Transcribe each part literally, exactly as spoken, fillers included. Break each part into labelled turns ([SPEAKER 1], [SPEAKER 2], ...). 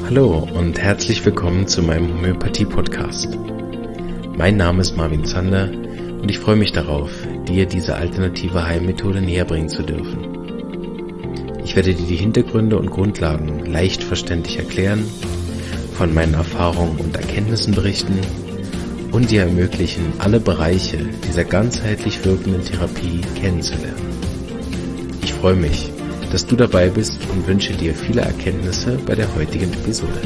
[SPEAKER 1] Hallo und herzlich willkommen zu meinem Homöopathie-Podcast. Mein Name ist Marvin Zander und ich freue mich darauf, dir diese alternative Heilmethode näherbringen zu dürfen. Ich werde dir die Hintergründe und Grundlagen leicht verständlich erklären, von meinen Erfahrungen und Erkenntnissen berichten und dir ermöglichen, alle Bereiche dieser ganzheitlich wirkenden Therapie kennenzulernen. Ich freue mich, dass du dabei bist und wünsche dir viele Erkenntnisse bei der heutigen Episode.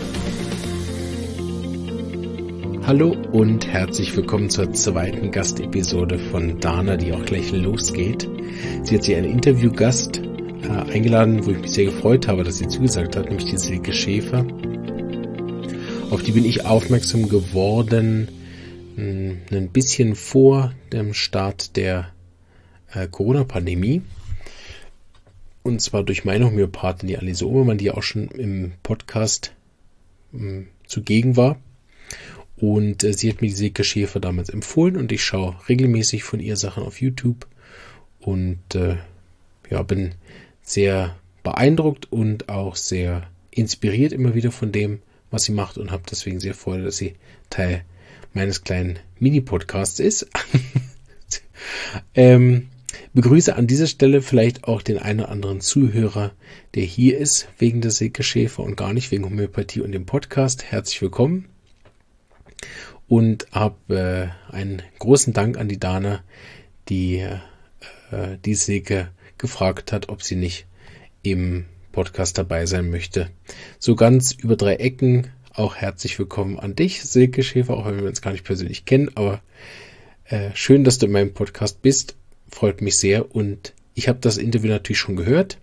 [SPEAKER 1] Hallo und herzlich willkommen zur zweiten Gastepisode von Dana, die auch gleich losgeht. Sie hat sich einen Interviewgast äh, eingeladen, wo ich mich sehr gefreut habe, dass sie zugesagt hat, nämlich die Silke Schäfer. Auf die bin ich aufmerksam geworden, mh, ein bisschen vor dem Start der äh, Corona-Pandemie. Und zwar durch meine Homöopathin, die Anneliese Obermann, die auch schon im Podcast mh, zugegen war. Und äh, sie hat mir die Silke Schäfer damals empfohlen und ich schaue regelmäßig von ihr Sachen auf YouTube. Und äh, ja, bin sehr beeindruckt und auch sehr inspiriert immer wieder von dem, was sie macht. Und habe deswegen sehr Freude, dass sie Teil meines kleinen Mini-Podcasts ist. ähm... Begrüße an dieser Stelle vielleicht auch den einen oder anderen Zuhörer, der hier ist wegen der Silke Schäfer und gar nicht wegen Homöopathie und dem Podcast. Herzlich willkommen und habe äh, einen großen Dank an die Dana, die äh, die Silke gefragt hat, ob sie nicht im Podcast dabei sein möchte. So ganz über drei Ecken auch herzlich willkommen an dich, Silke Schäfer, auch wenn wir uns gar nicht persönlich kennen, aber äh, schön, dass du in meinem Podcast bist. Freut mich sehr und ich habe das Interview natürlich schon gehört.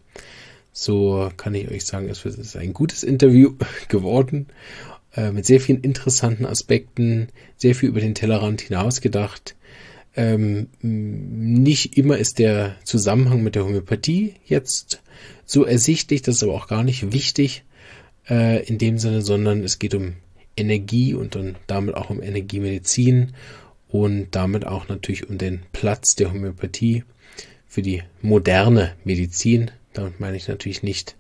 [SPEAKER 1] So kann ich euch sagen, es ist ein gutes Interview geworden, äh, mit sehr vielen interessanten Aspekten, sehr viel über den Tellerrand hinaus gedacht. Ähm, nicht immer ist der Zusammenhang mit der Homöopathie jetzt so ersichtlich, das ist aber auch gar nicht wichtig äh, in dem Sinne, sondern es geht um Energie und dann damit auch um Energiemedizin. Und damit auch natürlich um den Platz der Homöopathie für die moderne Medizin. Damit meine ich natürlich nicht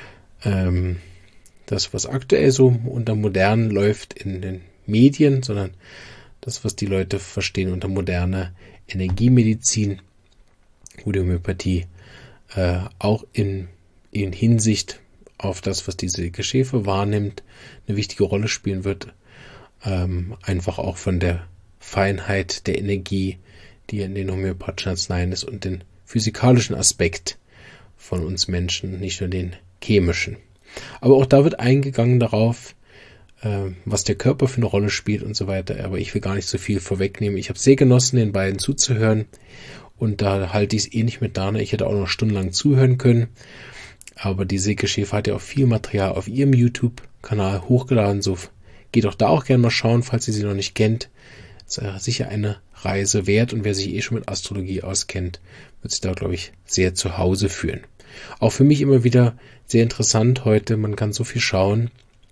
[SPEAKER 1] ähm, das, was aktuell so unter modern läuft in den Medien, sondern das, was die Leute verstehen unter moderner Energiemedizin, wo die Homöopathie äh, auch in, in Hinsicht auf das, was diese Silke Schäfer wahrnimmt, eine wichtige Rolle spielen wird. Ähm, einfach auch von der Feinheit der Energie, die in den homöopathischen Arzneien ist und den physikalischen Aspekt von uns Menschen, nicht nur den chemischen. Aber auch da wird eingegangen darauf, äh, was der Körper für eine Rolle spielt und so weiter. Aber ich will gar nicht so viel vorwegnehmen. Ich habe sehr genossen, den beiden zuzuhören und da halte ich es ähnlich mit Dana. Ich hätte auch noch stundenlang zuhören können. Aber die Silke Schäfer hat ja auch viel Material auf ihrem YouTube-Kanal hochgeladen. So geht auch da auch gerne mal schauen, falls ihr sie noch nicht kennt. Ist sicher eine Reise wert und wer sich eh schon mit Astrologie auskennt, wird sich da, glaube ich, sehr zu Hause fühlen. Auch für mich immer wieder sehr interessant heute, man kann so viel schauen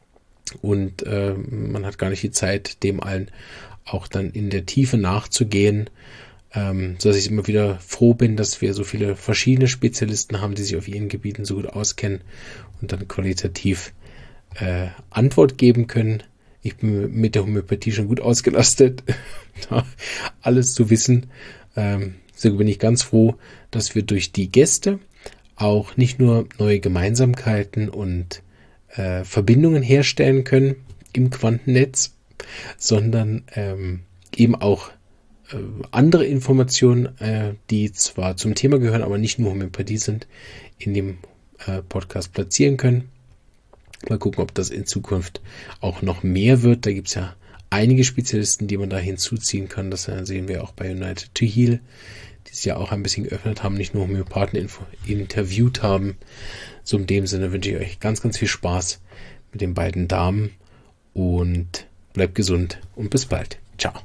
[SPEAKER 1] und äh, man hat gar nicht die Zeit, dem allen auch dann in der Tiefe nachzugehen, ähm, so dass ich immer wieder froh bin, dass wir so viele verschiedene Spezialisten haben, die sich auf ihren Gebieten so gut auskennen und dann qualitativ äh, Antwort geben können. Ich bin mit der Homöopathie schon gut ausgelastet, alles zu wissen. Ähm, so bin ich ganz froh, dass wir durch die Gäste auch nicht nur neue Gemeinsamkeiten und äh, Verbindungen herstellen können im Quantennetz, sondern ähm, eben auch äh, andere Informationen, äh, die zwar zum Thema gehören, aber nicht nur Homöopathie sind, in dem äh, Podcast platzieren können. Mal gucken, ob das in Zukunft auch noch mehr wird. Da gibt es ja einige Spezialisten, die man da hinzuziehen kann. Das sehen wir auch bei United to Heal, die es ja auch ein bisschen geöffnet haben, nicht nur Homöopathen interviewt haben. So in dem Sinne wünsche ich euch ganz, ganz viel Spaß mit den beiden Damen und bleibt gesund und bis bald. Ciao.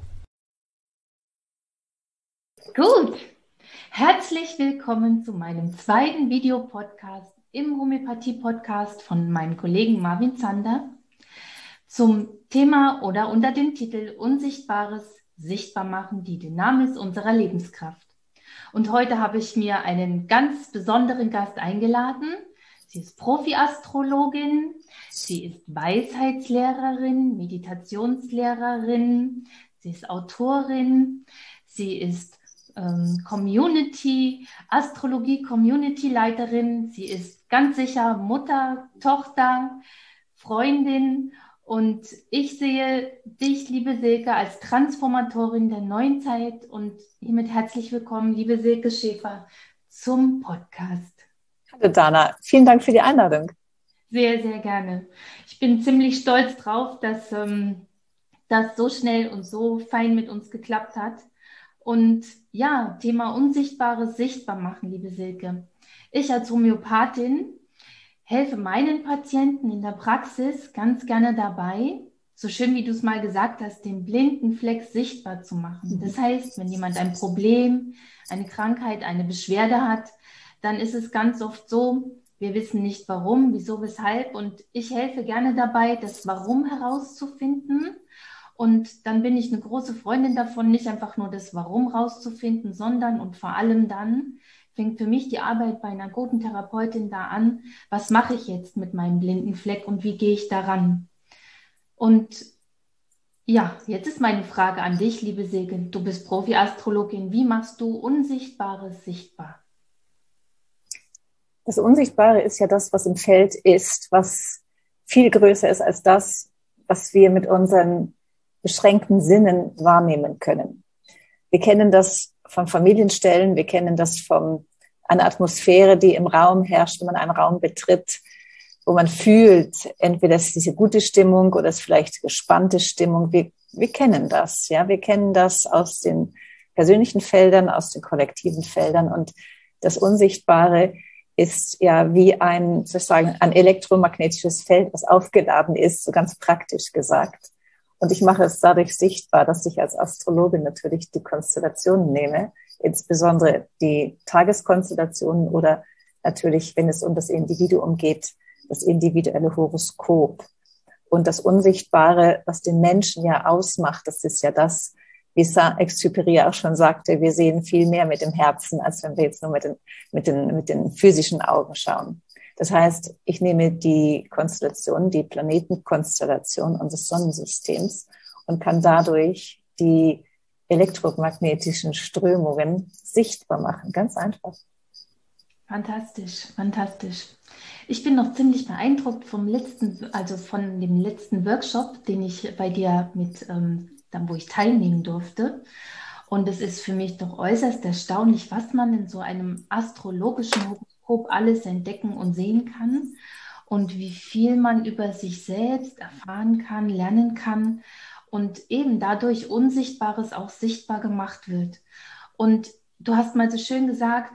[SPEAKER 2] Gut, herzlich willkommen zu meinem zweiten Videopodcast im Homöopathie-Podcast von meinem Kollegen Marvin Zander zum Thema oder unter dem Titel Unsichtbares sichtbar machen, die Dynamis unserer Lebenskraft. Und heute habe ich mir einen ganz besonderen Gast eingeladen, Sie ist Profi-Astrologin, sie ist Weisheitslehrerin, Meditationslehrerin, sie ist Autorin, sie ist ähm, Community, Astrologie-Community-Leiterin, sie ist ganz sicher Mutter, Tochter, Freundin. Und ich sehe dich, liebe Silke, als Transformatorin der neuen Zeit und hiermit herzlich willkommen, liebe Silke Schäfer, zum Podcast.
[SPEAKER 3] Hallo Dana, vielen Dank für die Einladung.
[SPEAKER 2] Sehr, sehr gerne. Ich bin ziemlich stolz drauf, dass ähm, das so schnell und so fein mit uns geklappt hat. Und ja, Thema Unsichtbares sichtbar machen, liebe Silke. Ich als Homöopathin helfe meinen Patienten in der Praxis ganz gerne dabei, so schön wie du es mal gesagt hast, den blinden Fleck sichtbar zu machen. Das heißt, wenn jemand ein Problem, eine Krankheit, eine Beschwerde hat, dann ist es ganz oft so, wir wissen nicht warum, wieso, weshalb. Und ich helfe gerne dabei, das Warum herauszufinden. Und dann bin ich eine große Freundin davon, nicht einfach nur das Warum rauszufinden, sondern und vor allem dann fängt für mich die Arbeit bei einer guten Therapeutin da an, was mache ich jetzt mit meinem blinden Fleck und wie gehe ich daran? Und ja, jetzt ist meine Frage an dich, liebe Silke. Du bist Profi-Astrologin. Wie machst du Unsichtbares sichtbar?
[SPEAKER 3] Das Unsichtbare ist ja das, was im Feld ist, was viel größer ist als das, was wir mit unseren beschränkten Sinnen wahrnehmen können. Wir kennen das von Familienstellen, wir kennen das von einer Atmosphäre, die im Raum herrscht, wenn man einen Raum betritt, wo man fühlt, entweder ist diese gute Stimmung oder ist vielleicht gespannte Stimmung. Wir, wir kennen das, ja, wir kennen das aus den persönlichen Feldern, aus den kollektiven Feldern und das Unsichtbare ist ja wie ein, sozusagen, ein elektromagnetisches Feld, was aufgeladen ist, so ganz praktisch gesagt. Und ich mache es dadurch sichtbar, dass ich als Astrologin natürlich die Konstellationen nehme, insbesondere die Tageskonstellationen oder natürlich, wenn es um das Individuum geht, das individuelle Horoskop. Und das Unsichtbare, was den Menschen ja ausmacht, das ist ja das, wie Saint-Exupéry auch schon sagte, wir sehen viel mehr mit dem Herzen, als wenn wir jetzt nur mit den, mit den, mit den physischen Augen schauen. Das heißt, ich nehme die Konstellation, die Planetenkonstellation unseres Sonnensystems und kann dadurch die elektromagnetischen Strömungen sichtbar machen. Ganz einfach.
[SPEAKER 2] Fantastisch, fantastisch. Ich bin noch ziemlich beeindruckt vom letzten, also von dem letzten Workshop, den ich bei dir mit, ähm, dann wo ich teilnehmen durfte. Und es ist für mich doch äußerst erstaunlich, was man in so einem astrologischen alles entdecken und sehen kann und wie viel man über sich selbst erfahren kann, lernen kann und eben dadurch Unsichtbares auch sichtbar gemacht wird. Und du hast mal so schön gesagt,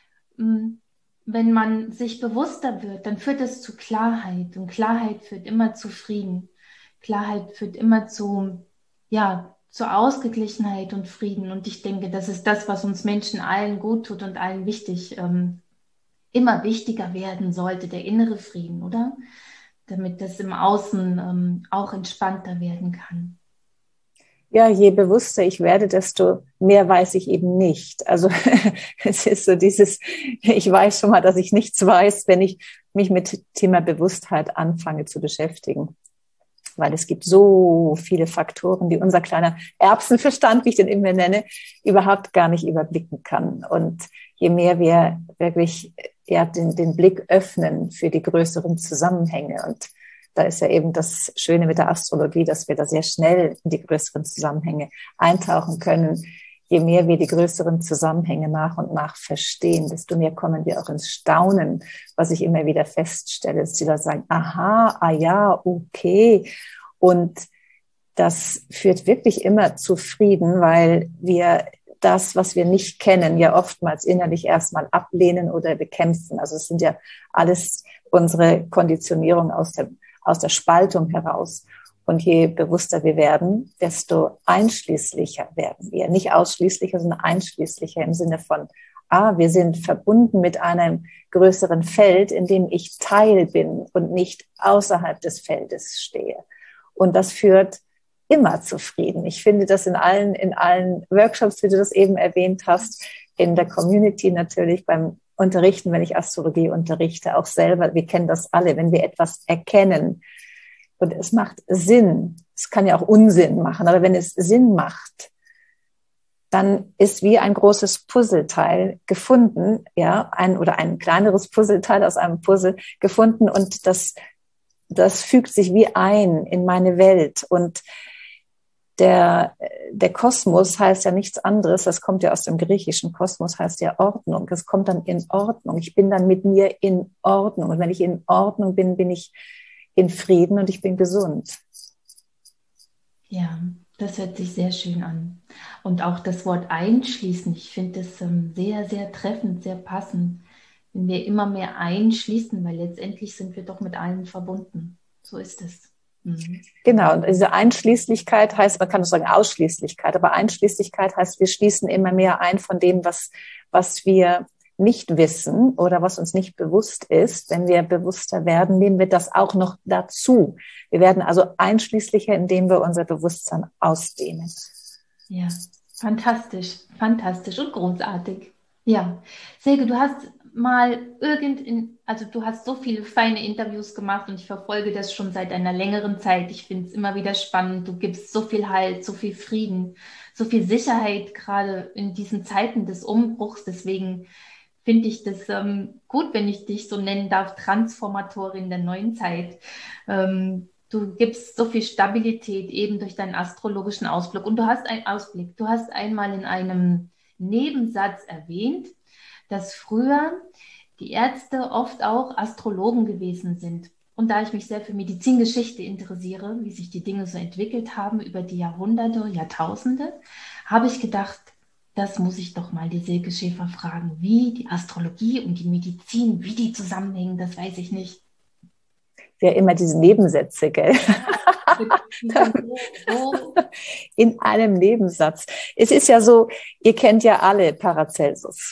[SPEAKER 2] wenn man sich bewusster wird, dann führt es zu Klarheit und Klarheit führt immer zu Frieden. Klarheit führt immer zu, ja, zur Ausgeglichenheit und Frieden. Und ich denke, das ist das, was uns Menschen allen gut tut und allen wichtig ähm, immer wichtiger werden sollte, der innere Frieden, oder? Damit das im Außen ähm, auch entspannter werden kann.
[SPEAKER 3] Ja, je bewusster ich werde, desto mehr weiß ich eben nicht. Also es ist so dieses, ich weiß schon mal, dass ich nichts weiß, wenn ich mich mit Thema Bewusstheit anfange zu beschäftigen. Weil es gibt so viele Faktoren, die unser kleiner Erbsenverstand, wie ich den immer nenne, überhaupt gar nicht überblicken kann. Und je mehr wir wirklich ja, den, den Blick öffnen für die größeren Zusammenhänge. Und da ist ja eben das Schöne mit der Astrologie, dass wir da sehr schnell in die größeren Zusammenhänge eintauchen können. Je mehr wir die größeren Zusammenhänge nach und nach verstehen, desto mehr kommen wir auch ins Staunen, was ich immer wieder feststelle, dass die Leute sagen, aha, ah ja, okay. Und das führt wirklich immer zu Frieden, weil wir das, was wir nicht kennen, ja oftmals innerlich erstmal ablehnen oder bekämpfen. Also es sind ja alles unsere Konditionierung aus der, aus der Spaltung heraus. Und je bewusster wir werden, desto einschließlicher werden wir. Nicht ausschließlicher, sondern einschließlicher im Sinne von, ah, wir sind verbunden mit einem größeren Feld, in dem ich Teil bin und nicht außerhalb des Feldes stehe. Und das führt immer zu Frieden. Ich finde das in allen, in allen Workshops, wie du das eben erwähnt hast, in der Community natürlich, beim unterrichten, wenn ich Astrologie unterrichte, auch selber, wir kennen das alle, wenn wir etwas erkennen und es macht Sinn, es kann ja auch Unsinn machen, aber wenn es Sinn macht, dann ist wie ein großes Puzzleteil gefunden, ja, ein oder ein kleineres Puzzleteil aus einem Puzzle gefunden und das, das fügt sich wie ein in meine Welt. Und der, der Kosmos heißt ja nichts anderes, das kommt ja aus dem griechischen Kosmos, heißt ja Ordnung. Das kommt dann in Ordnung. Ich bin dann mit mir in Ordnung. Und wenn ich in Ordnung bin, bin ich in Frieden und ich bin gesund.
[SPEAKER 2] Ja, das hört sich sehr schön an. Und auch das Wort einschließen, ich finde das ähm, sehr, sehr treffend, sehr passend. Wenn wir immer mehr einschließen, weil letztendlich sind wir doch mit allen verbunden. So ist es. Mhm.
[SPEAKER 3] Genau, und diese Einschließlichkeit heißt, man kann auch sagen Ausschließlichkeit, aber Einschließlichkeit heißt, wir schließen immer mehr ein von dem, was, was wir nicht wissen oder was uns nicht bewusst ist. Wenn wir bewusster werden, nehmen wir das auch noch dazu. Wir werden also einschließlicher, indem wir unser Bewusstsein ausdehnen.
[SPEAKER 2] Ja, fantastisch, fantastisch und großartig. Ja, Silke, du hast mal irgend in, also du hast so viele feine Interviews gemacht und ich verfolge das schon seit einer längeren Zeit. Ich finde es immer wieder spannend. Du gibst so viel Halt, so viel Frieden, so viel Sicherheit, gerade in diesen Zeiten des Umbruchs. Deswegen finde ich das ähm, gut, wenn ich dich so nennen darf, Transformatorin der neuen Zeit. Ähm, du gibst so viel Stabilität eben durch deinen astrologischen Ausblick. Und du hast einen Ausblick. Du hast einmal in einem Nebensatz erwähnt, dass früher die Ärzte oft auch Astrologen gewesen sind. Und da ich mich sehr für Medizingeschichte interessiere, wie sich die Dinge so entwickelt haben über die Jahrhunderte, Jahrtausende, habe ich gedacht, das muss ich doch mal die Silke Schäfer fragen, wie die Astrologie und die Medizin, wie die zusammenhängen, das weiß ich nicht.
[SPEAKER 3] Ja, immer diese Nebensätze, gell? In einem Nebensatz. Es ist ja so, ihr kennt ja alle Paracelsus.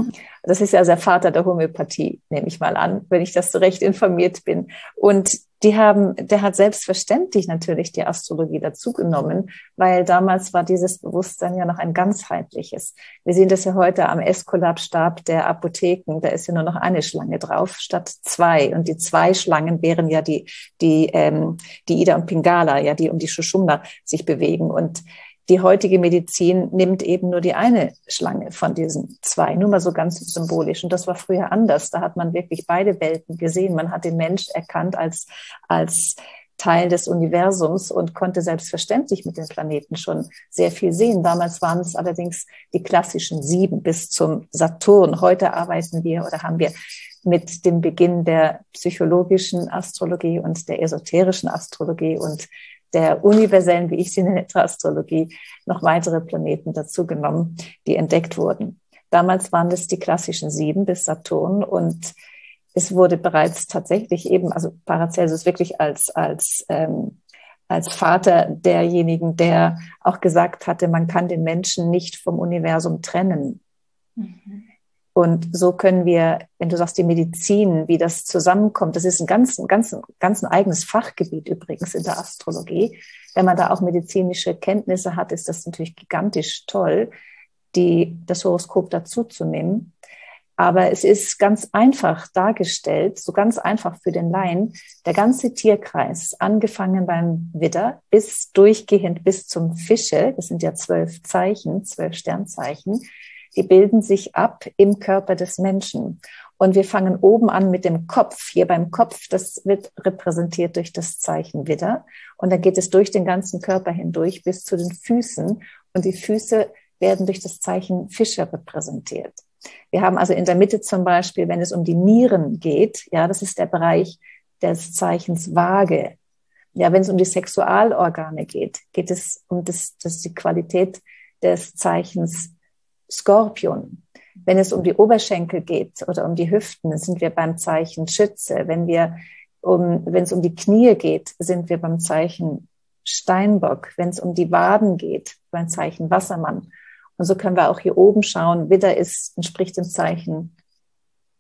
[SPEAKER 3] Das ist ja der Vater der Homöopathie, nehme ich mal an, wenn ich das so recht informiert bin. Und die haben, der hat selbstverständlich natürlich die Astrologie dazugenommen, weil damals war dieses Bewusstsein ja noch ein ganzheitliches. Wir sehen das ja heute am Äskulapstab der Apotheken, da ist ja nur noch eine Schlange drauf statt zwei. Und die zwei Schlangen wären ja die, die, ähm, die Ida und Pingala, ja, die um die Shushumna sich bewegen. Und die heutige Medizin nimmt eben nur die eine Schlange von diesen zwei, nur mal so ganz symbolisch. Und das war früher anders. Da hat man wirklich beide Welten gesehen. Man hat den Mensch erkannt als, als Teil des Universums und konnte selbstverständlich mit den Planeten schon sehr viel sehen. Damals waren es allerdings die klassischen sieben bis zum Saturn. Heute arbeiten wir oder haben wir mit dem Beginn der psychologischen Astrologie und der esoterischen Astrologie und der universellen, wie ich sie nenne, Astrologie, noch weitere Planeten dazugenommen, die entdeckt wurden. Damals waren es die klassischen sieben bis Saturn und es wurde bereits tatsächlich eben, also Paracelsus wirklich als, als, ähm, als Vater derjenigen, der auch gesagt hatte, man kann den Menschen nicht vom Universum trennen. Mhm. Und so können wir, wenn du sagst, die Medizin, wie das zusammenkommt, das ist ein ganz, ein ganz, ganz ein eigenes Fachgebiet übrigens in der Astrologie. Wenn man da auch medizinische Kenntnisse hat, ist das natürlich gigantisch toll, die, das Horoskop dazuzunehmen. Aber es ist ganz einfach dargestellt, so ganz einfach für den Laien, der ganze Tierkreis, angefangen beim Widder bis durchgehend bis zum Fische, das sind ja zwölf Zeichen, zwölf Sternzeichen, die bilden sich ab im Körper des Menschen. Und wir fangen oben an mit dem Kopf. Hier beim Kopf, das wird repräsentiert durch das Zeichen Widder. Und dann geht es durch den ganzen Körper hindurch bis zu den Füßen. Und die Füße werden durch das Zeichen Fische repräsentiert. Wir haben also in der Mitte zum Beispiel, wenn es um die Nieren geht, ja, das ist der Bereich des Zeichens Waage. Ja, wenn es um die Sexualorgane geht, geht es um das, das ist die Qualität des Zeichens Skorpion. Wenn es um die Oberschenkel geht oder um die Hüften, sind wir beim Zeichen Schütze. Wenn wir um, wenn es um die Knie geht, sind wir beim Zeichen Steinbock. Wenn es um die Waden geht, beim Zeichen Wassermann. Und so können wir auch hier oben schauen. Widder ist, entspricht dem Zeichen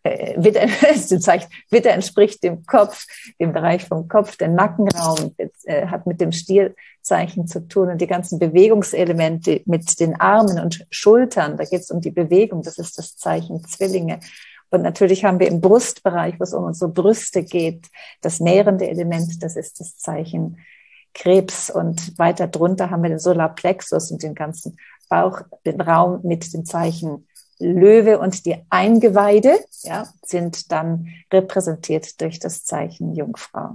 [SPEAKER 3] äh, Witter, Witter entspricht dem Kopf, dem Bereich vom Kopf, der Nackenraum äh, hat mit dem Stierzeichen zu tun und die ganzen Bewegungselemente mit den Armen und Schultern, da geht es um die Bewegung, das ist das Zeichen Zwillinge. Und natürlich haben wir im Brustbereich, wo es um unsere Brüste geht, das nährende Element, das ist das Zeichen Krebs. Und weiter drunter haben wir den Solarplexus und den ganzen Bauch, den Raum mit dem Zeichen Löwe, und die Eingeweide, ja, sind dann repräsentiert durch das Zeichen Jungfrau.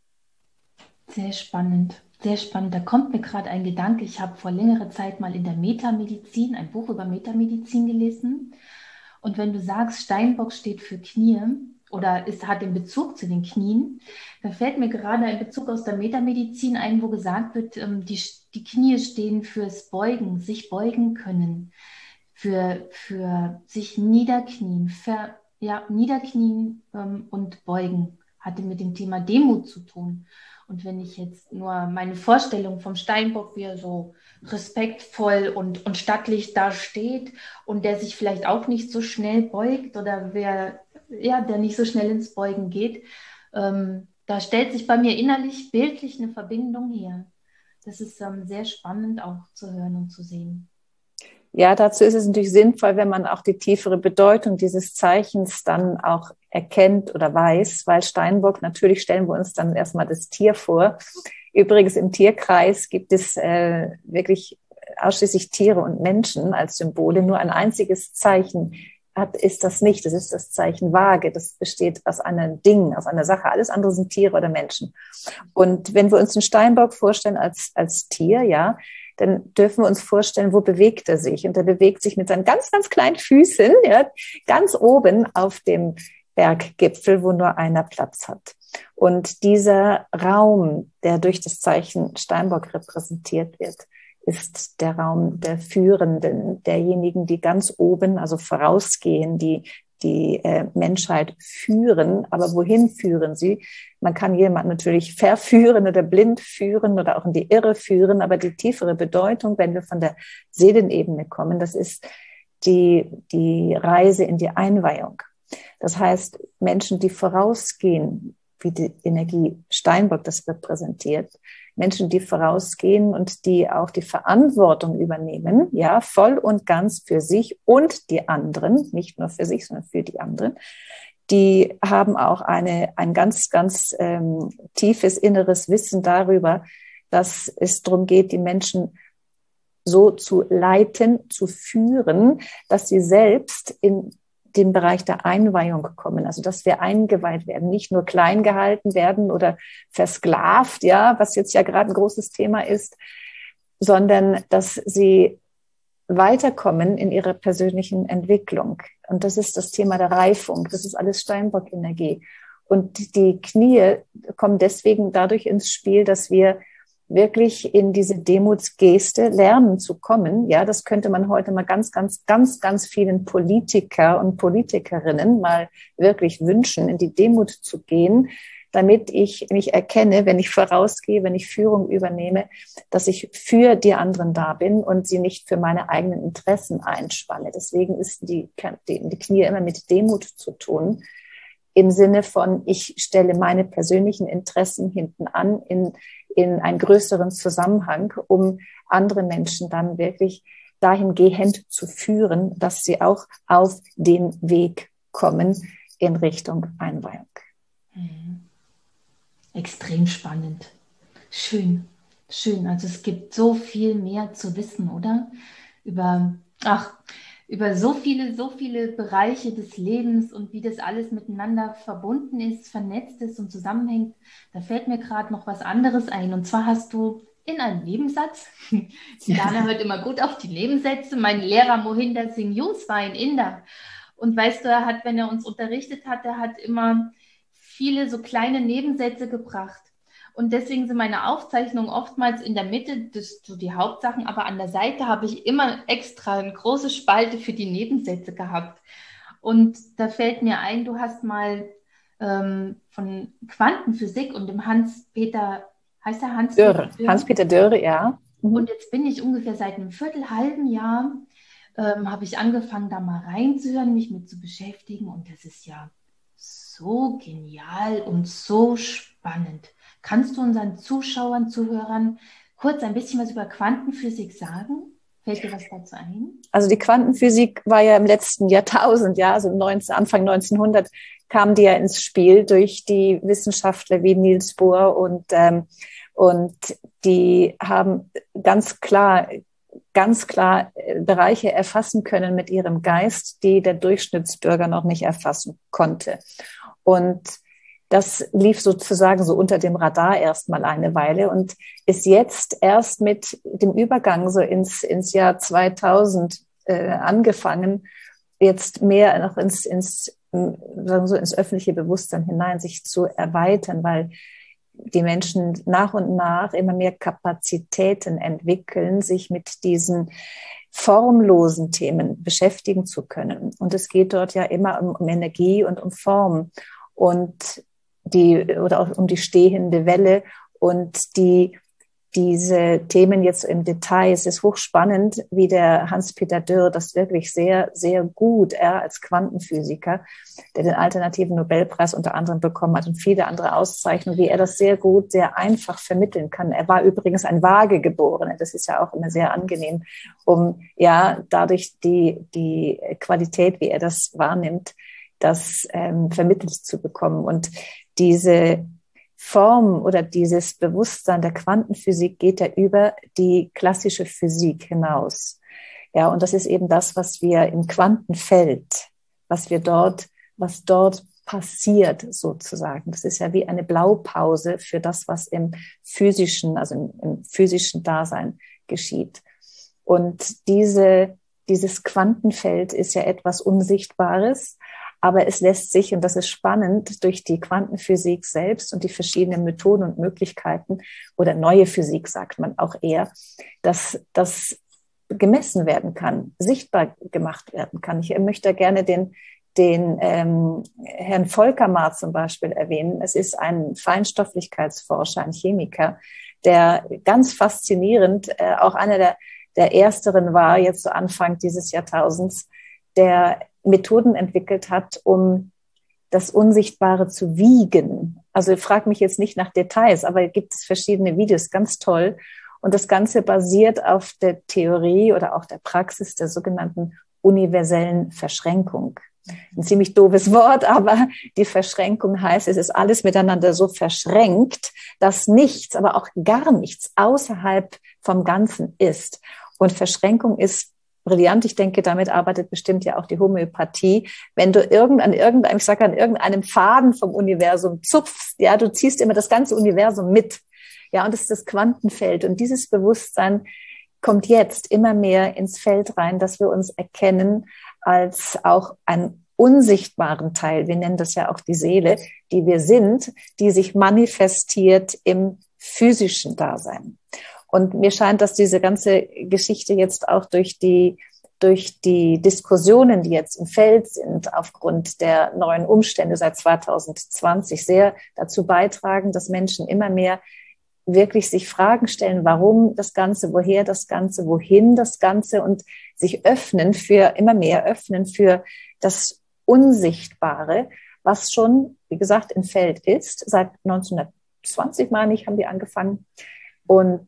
[SPEAKER 2] Sehr spannend, sehr spannend. Da kommt mir gerade ein Gedanke. Ich habe vor längerer Zeit mal in der Metamedizin, ein Buch über Metamedizin gelesen. Und wenn du sagst, Steinbock steht für Knie oder es hat den Bezug zu den Knien, da fällt mir gerade ein Bezug aus der Metamedizin ein, wo gesagt wird, die, die Knie stehen fürs Beugen, sich beugen können, für, für sich niederknien, ver, ja, niederknien ähm, und beugen, hatte mit dem Thema Demut zu tun. Und wenn ich jetzt nur meine Vorstellung vom Steinbock, wie er so respektvoll und, und stattlich da steht und der sich vielleicht auch nicht so schnell beugt oder wer, ja, der nicht so schnell ins Beugen geht, ähm, da stellt sich bei mir innerlich bildlich eine Verbindung her. Das ist ähm, sehr spannend auch zu hören und zu sehen.
[SPEAKER 3] Ja, dazu ist es natürlich sinnvoll, wenn man auch die tiefere Bedeutung dieses Zeichens dann auch erkennt oder weiß, weil Steinbock, natürlich stellen wir uns dann erstmal das Tier vor. Übrigens im Tierkreis gibt es äh, wirklich ausschließlich Tiere und Menschen als Symbole. Nur ein einziges Zeichen hat, ist das nicht. Das ist das Zeichen Waage. Das besteht aus einem Ding, aus einer Sache. Alles andere sind Tiere oder Menschen. Und wenn wir uns den Steinbock vorstellen als, als Tier, ja, dann dürfen wir uns vorstellen, wo bewegt er sich? Und er bewegt sich mit seinen ganz, ganz kleinen Füßen, ja, ganz oben auf dem Berggipfel, wo nur einer Platz hat. Und dieser Raum, der durch das Zeichen Steinbock repräsentiert wird, ist der Raum der Führenden, derjenigen, die ganz oben, also vorausgehen, die die äh, Menschheit führen. Aber wohin führen sie? Man kann jemanden natürlich verführen oder blind führen oder auch in die Irre führen, aber die tiefere Bedeutung, wenn wir von der Seelenebene kommen, das ist die, die Reise in die Einweihung. Das heißt, Menschen, die vorausgehen, wie die Energie Steinbock das repräsentiert, Menschen, die vorausgehen und die auch die Verantwortung übernehmen, ja, voll und ganz für sich und die anderen, nicht nur für sich, sondern für die anderen, die haben auch eine, ein ganz, ganz ähm, tiefes inneres Wissen darüber, dass es darum geht, die Menschen so zu leiten, zu führen, dass sie selbst in den Bereich der Einweihung kommen, also dass wir eingeweiht werden, nicht nur klein gehalten werden oder versklavt, ja, was jetzt ja gerade ein großes Thema ist, sondern dass sie weiterkommen in ihrer persönlichen Entwicklung. Und das ist das Thema der Reifung, das ist alles Steinbock-Energie. Und die Knie kommen deswegen dadurch ins Spiel, dass wir wirklich in diese Demutsgeste lernen zu kommen. Ja, das könnte man heute mal ganz, ganz, ganz, ganz vielen Politiker und Politikerinnen mal wirklich wünschen, in die Demut zu gehen, damit ich mich erkenne, wenn ich vorausgehe, wenn ich Führung übernehme, dass ich für die anderen da bin und sie nicht für meine eigenen Interessen einspanne. Deswegen ist die, die, die Knie immer mit Demut zu tun, im Sinne von, ich stelle meine persönlichen Interessen hinten an, in in einen größeren Zusammenhang, um andere Menschen dann wirklich dahingehend zu führen, dass sie auch auf den Weg kommen in Richtung Einweihung.
[SPEAKER 2] Mhm. Extrem spannend. Schön, schön. Also es gibt so viel mehr zu wissen, oder? Über, ach, über so viele, so viele Bereiche des Lebens und wie das alles miteinander verbunden ist, vernetzt ist und zusammenhängt. Da fällt mir gerade noch was anderes ein. Und zwar hast du in einem Nebensatz, die Dana hört immer gut auf die Nebensätze, mein Lehrer Mohinder Singh Yus war ein Inder. Und weißt du, er hat, wenn er uns unterrichtet hat, er hat immer viele so kleine Nebensätze gebracht. Und deswegen sind meine Aufzeichnungen oftmals in der Mitte, das so die Hauptsachen, aber an der Seite habe ich immer extra eine große Spalte für die Nebensätze gehabt. Und da fällt mir ein, du hast mal ähm, von Quantenphysik und dem Hans-Peter, heißt er Hans-Peter
[SPEAKER 3] Dörr? Hans-Peter Dörr, ja.
[SPEAKER 2] Mhm. Und jetzt bin ich ungefähr seit einem Viertel, halben Jahr ähm, habe ich angefangen, da mal reinzuhören, mich mit zu beschäftigen. Und das ist ja so genial und so spannend. Kannst du unseren Zuschauern, Zuhörern kurz ein bisschen was über Quantenphysik sagen? Fällt dir was dazu ein?
[SPEAKER 3] Also die Quantenphysik war ja im letzten Jahrtausend, ja, also neunzehn, Anfang neunzehnhundert kam die ja ins Spiel durch die Wissenschaftler wie Niels Bohr und ähm, und die haben ganz klar ganz klar Bereiche erfassen können mit ihrem Geist, die der Durchschnittsbürger noch nicht erfassen konnte. Und das lief sozusagen so unter dem Radar erstmal eine Weile und ist jetzt erst mit dem Übergang so ins, ins Jahr zweitausend äh, angefangen, jetzt mehr noch ins, ins, sagen so ins öffentliche Bewusstsein hinein sich zu erweitern, weil die Menschen nach und nach immer mehr Kapazitäten entwickeln, sich mit diesen formlosen Themen beschäftigen zu können. Und es geht dort ja immer um, um Energie und um Form und die, oder auch um die stehende Welle und die, diese Themen jetzt im Detail. Es ist hochspannend, wie der Hans-Peter Dürr das wirklich sehr, sehr gut, er als Quantenphysiker, der den alternativen Nobelpreis unter anderem bekommen hat und viele andere Auszeichnungen, wie er das sehr gut, sehr einfach vermitteln kann. Er war übrigens ein Waagegeborener. Das ist ja auch immer sehr angenehm, um ja dadurch die, die Qualität, wie er das wahrnimmt, das ähm, vermittelt zu bekommen. Und diese Form oder dieses Bewusstsein der Quantenphysik geht ja über die klassische Physik hinaus. Ja, und das ist eben das, was wir im Quantenfeld, was wir dort, was dort passiert sozusagen. Das ist ja wie eine Blaupause für das, was im physischen, also im, im physischen Dasein geschieht. Und diese, dieses Quantenfeld ist ja etwas Unsichtbares, aber es lässt sich, und das ist spannend, durch die Quantenphysik selbst und die verschiedenen Methoden und Möglichkeiten oder neue Physik, sagt man auch eher, dass das gemessen werden kann, sichtbar gemacht werden kann. Ich möchte gerne den, den ähm, Herrn Volckermar zum Beispiel erwähnen. Es ist ein Feinstofflichkeitsforscher, ein Chemiker, der ganz faszinierend, äh, auch einer der, der ersteren war, jetzt so Anfang dieses Jahrtausends, der Methoden entwickelt hat, um das Unsichtbare zu wiegen. Also frag mich jetzt nicht nach Details, aber gibt es verschiedene Videos, ganz toll. Und das Ganze basiert auf der Theorie oder auch der Praxis der sogenannten universellen Verschränkung. Ein ziemlich doofes Wort, aber die Verschränkung heißt, es ist alles miteinander so verschränkt, dass nichts, aber auch gar nichts außerhalb vom Ganzen ist. Und Verschränkung ist brillant. Ich denke, damit arbeitet bestimmt ja auch die Homöopathie. Wenn du irgend, an irgendeinem, ich sage an irgendeinem Faden vom Universum zupfst, ja, du ziehst immer das ganze Universum mit. Ja, und das ist das Quantenfeld. Und dieses Bewusstsein kommt jetzt immer mehr ins Feld rein, dass wir uns erkennen als auch einen unsichtbaren Teil. Wir nennen das ja auch die Seele, die wir sind, die sich manifestiert im physischen Dasein. Und mir scheint, dass diese ganze Geschichte jetzt auch durch die, durch die Diskussionen, die jetzt im Feld sind, aufgrund der neuen Umstände seit zweitausendzwanzig sehr dazu beitragen, dass Menschen immer mehr wirklich sich Fragen stellen, warum das Ganze, woher das Ganze, wohin das Ganze und sich öffnen für, immer mehr öffnen für das Unsichtbare, was schon, wie gesagt, im Feld ist. Seit neunzehnhundertzwanzig, meine ich, haben die angefangen. Und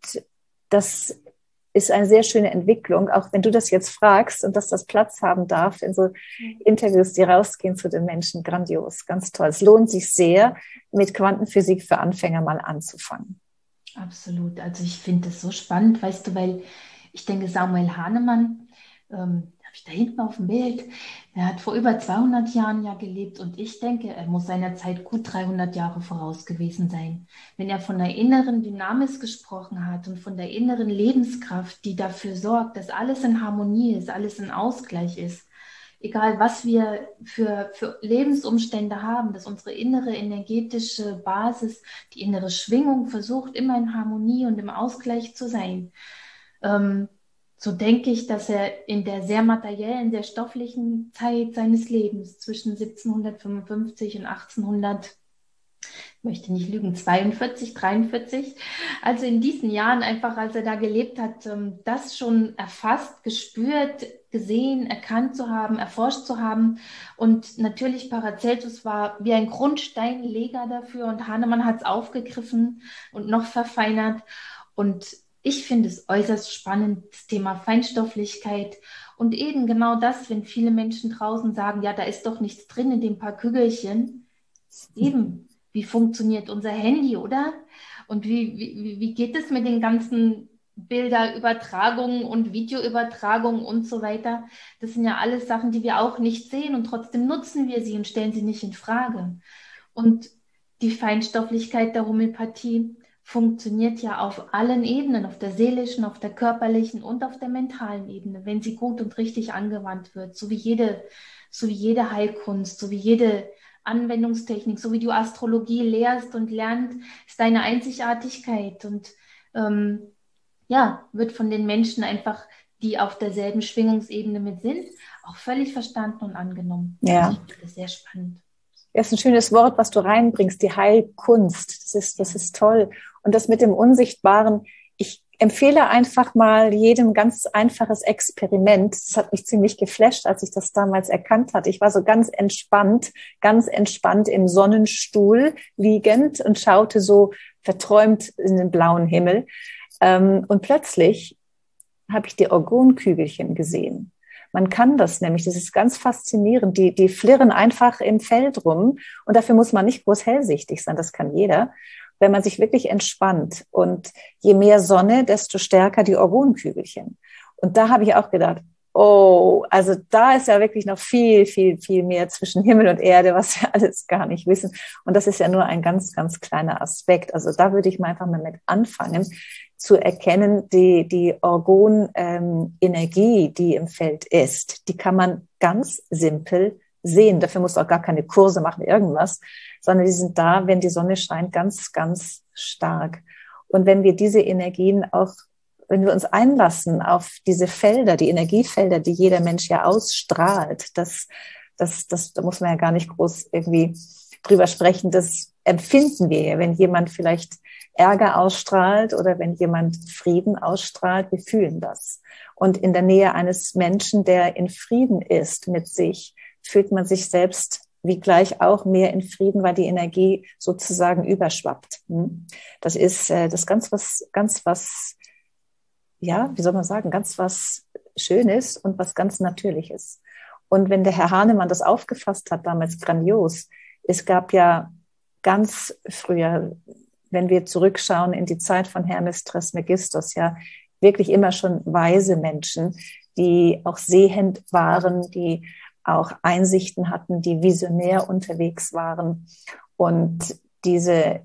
[SPEAKER 3] das ist eine sehr schöne Entwicklung, auch wenn du das jetzt fragst und dass das Platz haben darf in so Interviews, die rausgehen zu den Menschen. Grandios, ganz toll. Es lohnt sich sehr, mit Quantenphysik für Anfänger mal anzufangen.
[SPEAKER 2] Absolut. Also ich finde das so spannend, weißt du, weil ich denke, Samuel Hahnemann, ähm, habe ich da hinten auf dem Bild, er hat vor über zweihundert Jahren ja gelebt und ich denke, er muss seiner Zeit gut dreihundert Jahre voraus gewesen sein. Wenn er von der inneren Dynamis gesprochen hat und von der inneren Lebenskraft, die dafür sorgt, dass alles in Harmonie ist, alles in Ausgleich ist, egal was wir für, für Lebensumstände haben, dass unsere innere energetische Basis, die innere Schwingung versucht, immer in Harmonie und im Ausgleich zu sein. Ähm, so denke ich, dass er in der sehr materiellen, sehr stofflichen Zeit seines Lebens zwischen siebzehnhundertfünfundfünfzig und achtzehnhundert, ich möchte nicht lügen, zweiundvierzig, dreiundvierzig, also in diesen Jahren einfach, als er da gelebt hat, das schon erfasst, gespürt, gesehen, erkannt zu haben, erforscht zu haben. Und natürlich Paracelsus war wie ein Grundsteinleger dafür und Hahnemann hat es aufgegriffen und noch verfeinert. Und ich finde es äußerst spannend, das Thema Feinstofflichkeit. Und eben genau das, wenn viele Menschen draußen sagen, ja, da ist doch nichts drin in den paar Kügelchen. Eben, wie funktioniert unser Handy, oder? Und wie, wie, wie geht es mit den ganzen Bilderübertragungen und Videoübertragungen und so weiter? Das sind ja alles Sachen, die wir auch nicht sehen und trotzdem nutzen wir sie und stellen sie nicht in Frage. Und die Feinstofflichkeit der Homöopathie funktioniert ja auf allen Ebenen, auf der seelischen, auf der körperlichen und auf der mentalen Ebene, wenn sie gut und richtig angewandt wird, so wie jede, so wie jede Heilkunst, so wie jede Anwendungstechnik, so wie du Astrologie lehrst und lernst, ist deine Einzigartigkeit und ähm, ja, wird von den Menschen einfach, die auf derselben Schwingungsebene mit sind, auch völlig verstanden und angenommen.
[SPEAKER 3] Ja.
[SPEAKER 2] Also ich finde das sehr spannend.
[SPEAKER 3] Das ist ein schönes Wort, was du reinbringst, die Heilkunst. Das ist, das ist toll. Und das mit dem Unsichtbaren, ich empfehle einfach mal jedem ganz einfaches Experiment. Das hat mich ziemlich geflasht, als ich das damals erkannt hatte. Ich war so ganz entspannt, ganz entspannt im Sonnenstuhl liegend und schaute so verträumt in den blauen Himmel. Und plötzlich habe ich die Orgonkügelchen gesehen. Man kann das nämlich, das ist ganz faszinierend, die, die flirren einfach im Feld rum und dafür muss man nicht groß hellsichtig sein, das kann jeder, wenn man sich wirklich entspannt. Und je mehr Sonne, desto stärker die Orgonkügelchen. Und da habe ich auch gedacht, oh, also da ist ja wirklich noch viel, viel, viel mehr zwischen Himmel und Erde, was wir alles gar nicht wissen. Und das ist ja nur ein ganz, ganz kleiner Aspekt. Also da würde ich mal einfach mal mit anfangen, zu erkennen, die, die Orgon-Energie, ähm, die im Feld ist, die kann man ganz simpel sehen. Dafür muss auch gar keine Kurse machen, irgendwas, sondern die sind da, wenn die Sonne scheint, ganz, ganz stark. Und wenn wir diese Energien auch, wenn wir uns einlassen auf diese Felder, die Energiefelder, die jeder Mensch ja ausstrahlt, das, das, das, da muss man ja gar nicht groß irgendwie drüber sprechen, das empfinden wir, wenn jemand vielleicht Ärger ausstrahlt oder wenn jemand Frieden ausstrahlt, wir fühlen das. Und in der Nähe eines Menschen, der in Frieden ist mit sich, fühlt man sich selbst wie gleich auch mehr in Frieden, weil die Energie sozusagen überschwappt. Das ist das ist ganz was, ganz was, ja, wie soll man sagen, ganz was Schönes und was ganz Natürliches. Und wenn der Herr Hahnemann das aufgefasst hat, damals grandios, es gab ja ganz früher, wenn wir zurückschauen in die Zeit von Hermes Trismegistus, ja, wirklich immer schon weise Menschen, die auch sehend waren, die auch Einsichten hatten, die visionär unterwegs waren. Und diese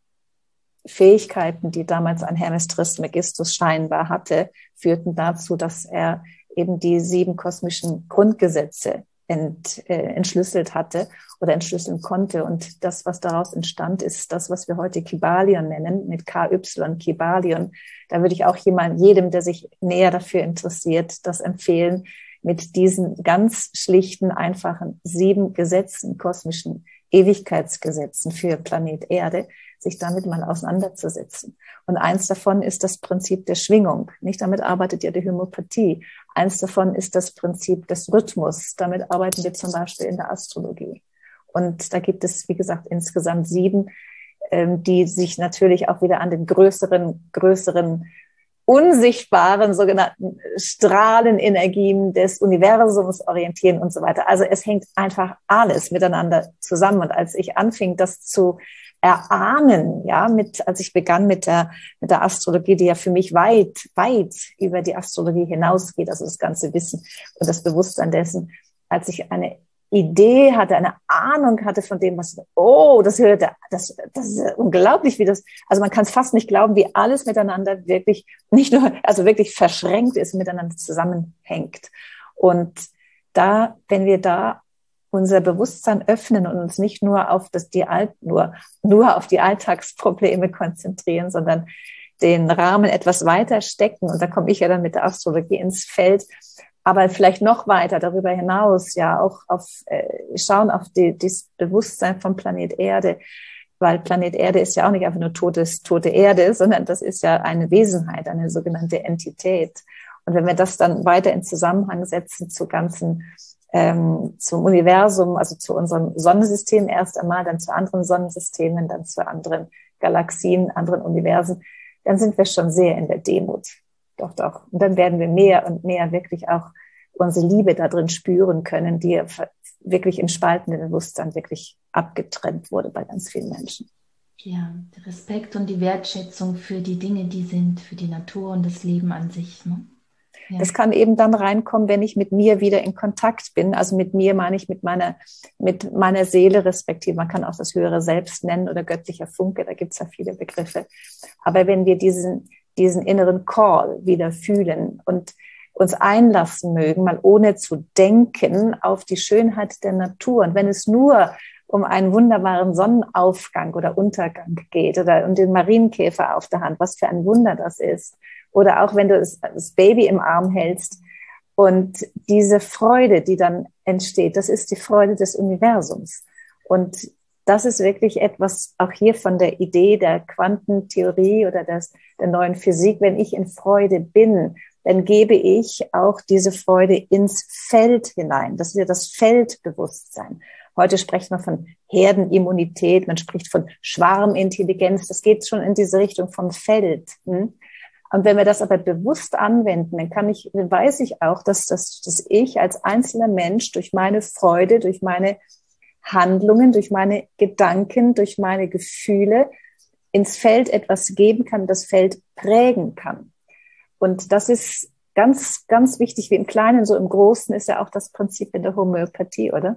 [SPEAKER 3] Fähigkeiten, die damals ein Hermes Trismegistus scheinbar hatte, führten dazu, dass er eben die sieben kosmischen Grundgesetze ent, äh, entschlüsselt hatte oder entschlüsseln konnte. Und das, was daraus entstand, ist das, was wir heute Kybalion nennen, mit K Y, Kybalion. Da würde ich auch jemand, jedem, der sich näher dafür interessiert, das empfehlen, mit diesen ganz schlichten, einfachen sieben Gesetzen, kosmischen Ewigkeitsgesetzen für Planet Erde, sich damit mal auseinanderzusetzen. Und eins davon ist das Prinzip der Schwingung. Nicht damit arbeitet ja die Homöopathie. Eins davon ist das Prinzip des Rhythmus. Damit arbeiten wir zum Beispiel in der Astrologie. Und da gibt es, wie gesagt, insgesamt sieben, ähm, die sich natürlich auch wieder an den größeren, größeren, unsichtbaren sogenannten Strahlenenergien des Universums orientieren und so weiter. Also es hängt einfach alles miteinander zusammen. Und als ich anfing, das zu erahnen, ja, mit, als ich begann mit der, mit der Astrologie, die ja für mich weit, weit über die Astrologie hinausgeht, also das ganze Wissen und das Bewusstsein dessen, als ich eine Idee hatte, eine Ahnung hatte von dem, was, oh, das hörte, das, das ist unglaublich, wie das, also man kann es fast nicht glauben, wie alles miteinander wirklich, nicht nur, also wirklich verschränkt ist, miteinander zusammenhängt. Und da, wenn wir da unser Bewusstsein öffnen und uns nicht nur auf das, die Alt, nur, nur auf die Alltagsprobleme konzentrieren, sondern den Rahmen etwas weiter stecken. Und da komme ich ja dann mit der Astrologie ins Feld, aber vielleicht noch weiter darüber hinaus, ja, auch auf, äh, schauen auf die, das Bewusstsein vom Planet Erde, weil Planet Erde ist ja auch nicht einfach nur totes, tote Erde, sondern das ist ja eine Wesenheit, eine sogenannte Entität. Und wenn wir das dann weiter in Zusammenhang setzen zu ganzen, ähm, zum Universum, also zu unserem Sonnensystem erst einmal, dann zu anderen Sonnensystemen, dann zu anderen Galaxien, anderen Universen, dann sind wir schon sehr in der Demut. Doch, doch. Und dann werden wir mehr und mehr wirklich auch unsere Liebe da drin spüren können, die wirklich im spaltenden Bewusstsein wirklich abgetrennt wurde bei ganz vielen Menschen.
[SPEAKER 2] Ja, der Respekt und die Wertschätzung für die Dinge, die sind, für die Natur und das Leben an sich. Ne? Ja.
[SPEAKER 3] Das kann eben dann reinkommen, wenn ich mit mir wieder in Kontakt bin. Also mit mir meine ich mit meiner, mit meiner Seele respektive. Man kann auch das höhere Selbst nennen oder göttlicher Funke, da gibt es ja viele Begriffe. Aber wenn wir diesen, diesen inneren Call wieder fühlen und uns einlassen mögen, mal ohne zu denken, auf die Schönheit der Natur. Und wenn es nur um einen wunderbaren Sonnenaufgang oder Untergang geht oder um den Marienkäfer auf der Hand, was für ein Wunder das ist. Oder auch wenn du das, das Baby im Arm hältst und diese Freude, die dann entsteht, das ist die Freude des Universums. Und das ist wirklich etwas auch hier von der Idee der Quantentheorie oder des, der neuen Physik. Wenn ich in Freude bin, dann gebe ich auch diese Freude ins Feld hinein. Das ist ja das Feldbewusstsein. Heute spricht man von Herdenimmunität, man spricht von Schwarmintelligenz. Das geht schon in diese Richtung vom Feld. Und wenn wir das aber bewusst anwenden, dann kann ich, dann weiß ich auch, dass, das, dass ich als einzelner Mensch durch meine Freude, durch meine Handlungen, durch meine Gedanken, durch meine Gefühle ins Feld etwas geben kann, das Feld prägen kann. Und das ist ganz, ganz wichtig, wie im Kleinen, so im Großen ist ja auch das Prinzip in der Homöopathie, oder?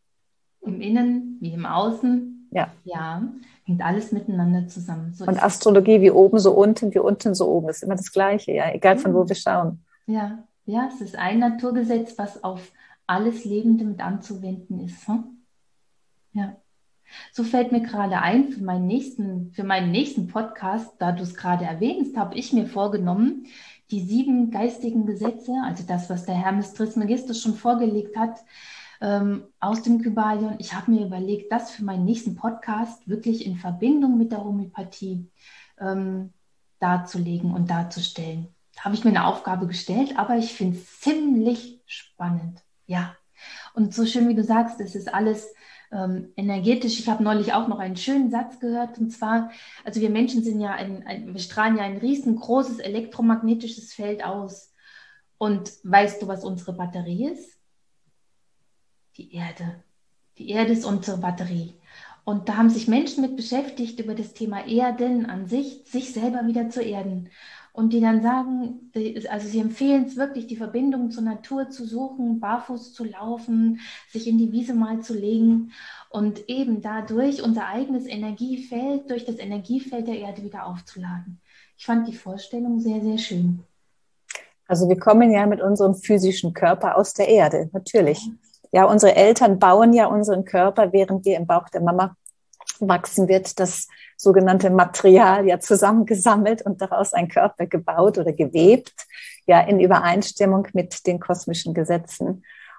[SPEAKER 2] Im Innen wie im Außen.
[SPEAKER 3] Ja.
[SPEAKER 2] Ja, hängt alles miteinander zusammen. So
[SPEAKER 3] und Astrologie wie oben, so unten, wie unten, so oben. Ist immer das Gleiche, ja, egal von wo wir schauen.
[SPEAKER 2] Ja, ja, es ist ein Naturgesetz, was auf alles Lebende mit anzuwenden ist. Hm? Ja. So fällt mir gerade ein, für meinen nächsten, für meinen nächsten Podcast, da du es gerade erwähnst, habe ich mir vorgenommen, die sieben geistigen Gesetze, also das, was der Hermes Trismegistus schon vorgelegt hat, ähm, aus dem Kybalion. Ich habe mir überlegt, das für meinen nächsten Podcast wirklich in Verbindung mit der Homöopathie ähm, darzulegen und darzustellen. Da habe ich mir eine Aufgabe gestellt, aber ich finde es ziemlich spannend. Ja, und so schön, wie du sagst, es ist alles ähm, energetisch. Ich habe neulich auch noch einen schönen Satz gehört, und zwar, also wir Menschen sind ja, ein, ein, wir strahlen ja ein riesengroßes elektromagnetisches Feld aus. Und weißt du, was unsere Batterie ist? Die Erde. Die Erde ist unsere Batterie. Und da haben sich Menschen mit beschäftigt über das Thema Erden an sich, sich selber wieder zu erden. Und die dann sagen, also sie empfehlen es wirklich, die Verbindung zur Natur zu suchen, barfuß zu laufen, sich in die Wiese mal zu legen und eben dadurch unser eigenes Energiefeld, durch das Energiefeld der Erde wieder aufzuladen. Ich fand die Vorstellung sehr, sehr schön.
[SPEAKER 3] Also wir kommen ja mit unserem physischen Körper aus der Erde, natürlich. Ja, unsere Eltern bauen ja unseren Körper, während wir im Bauch der Mama wachsen, wird das sogenannte Material ja zusammengesammelt und daraus ein Körper gebaut oder gewebt, ja in Übereinstimmung mit den kosmischen Gesetzen.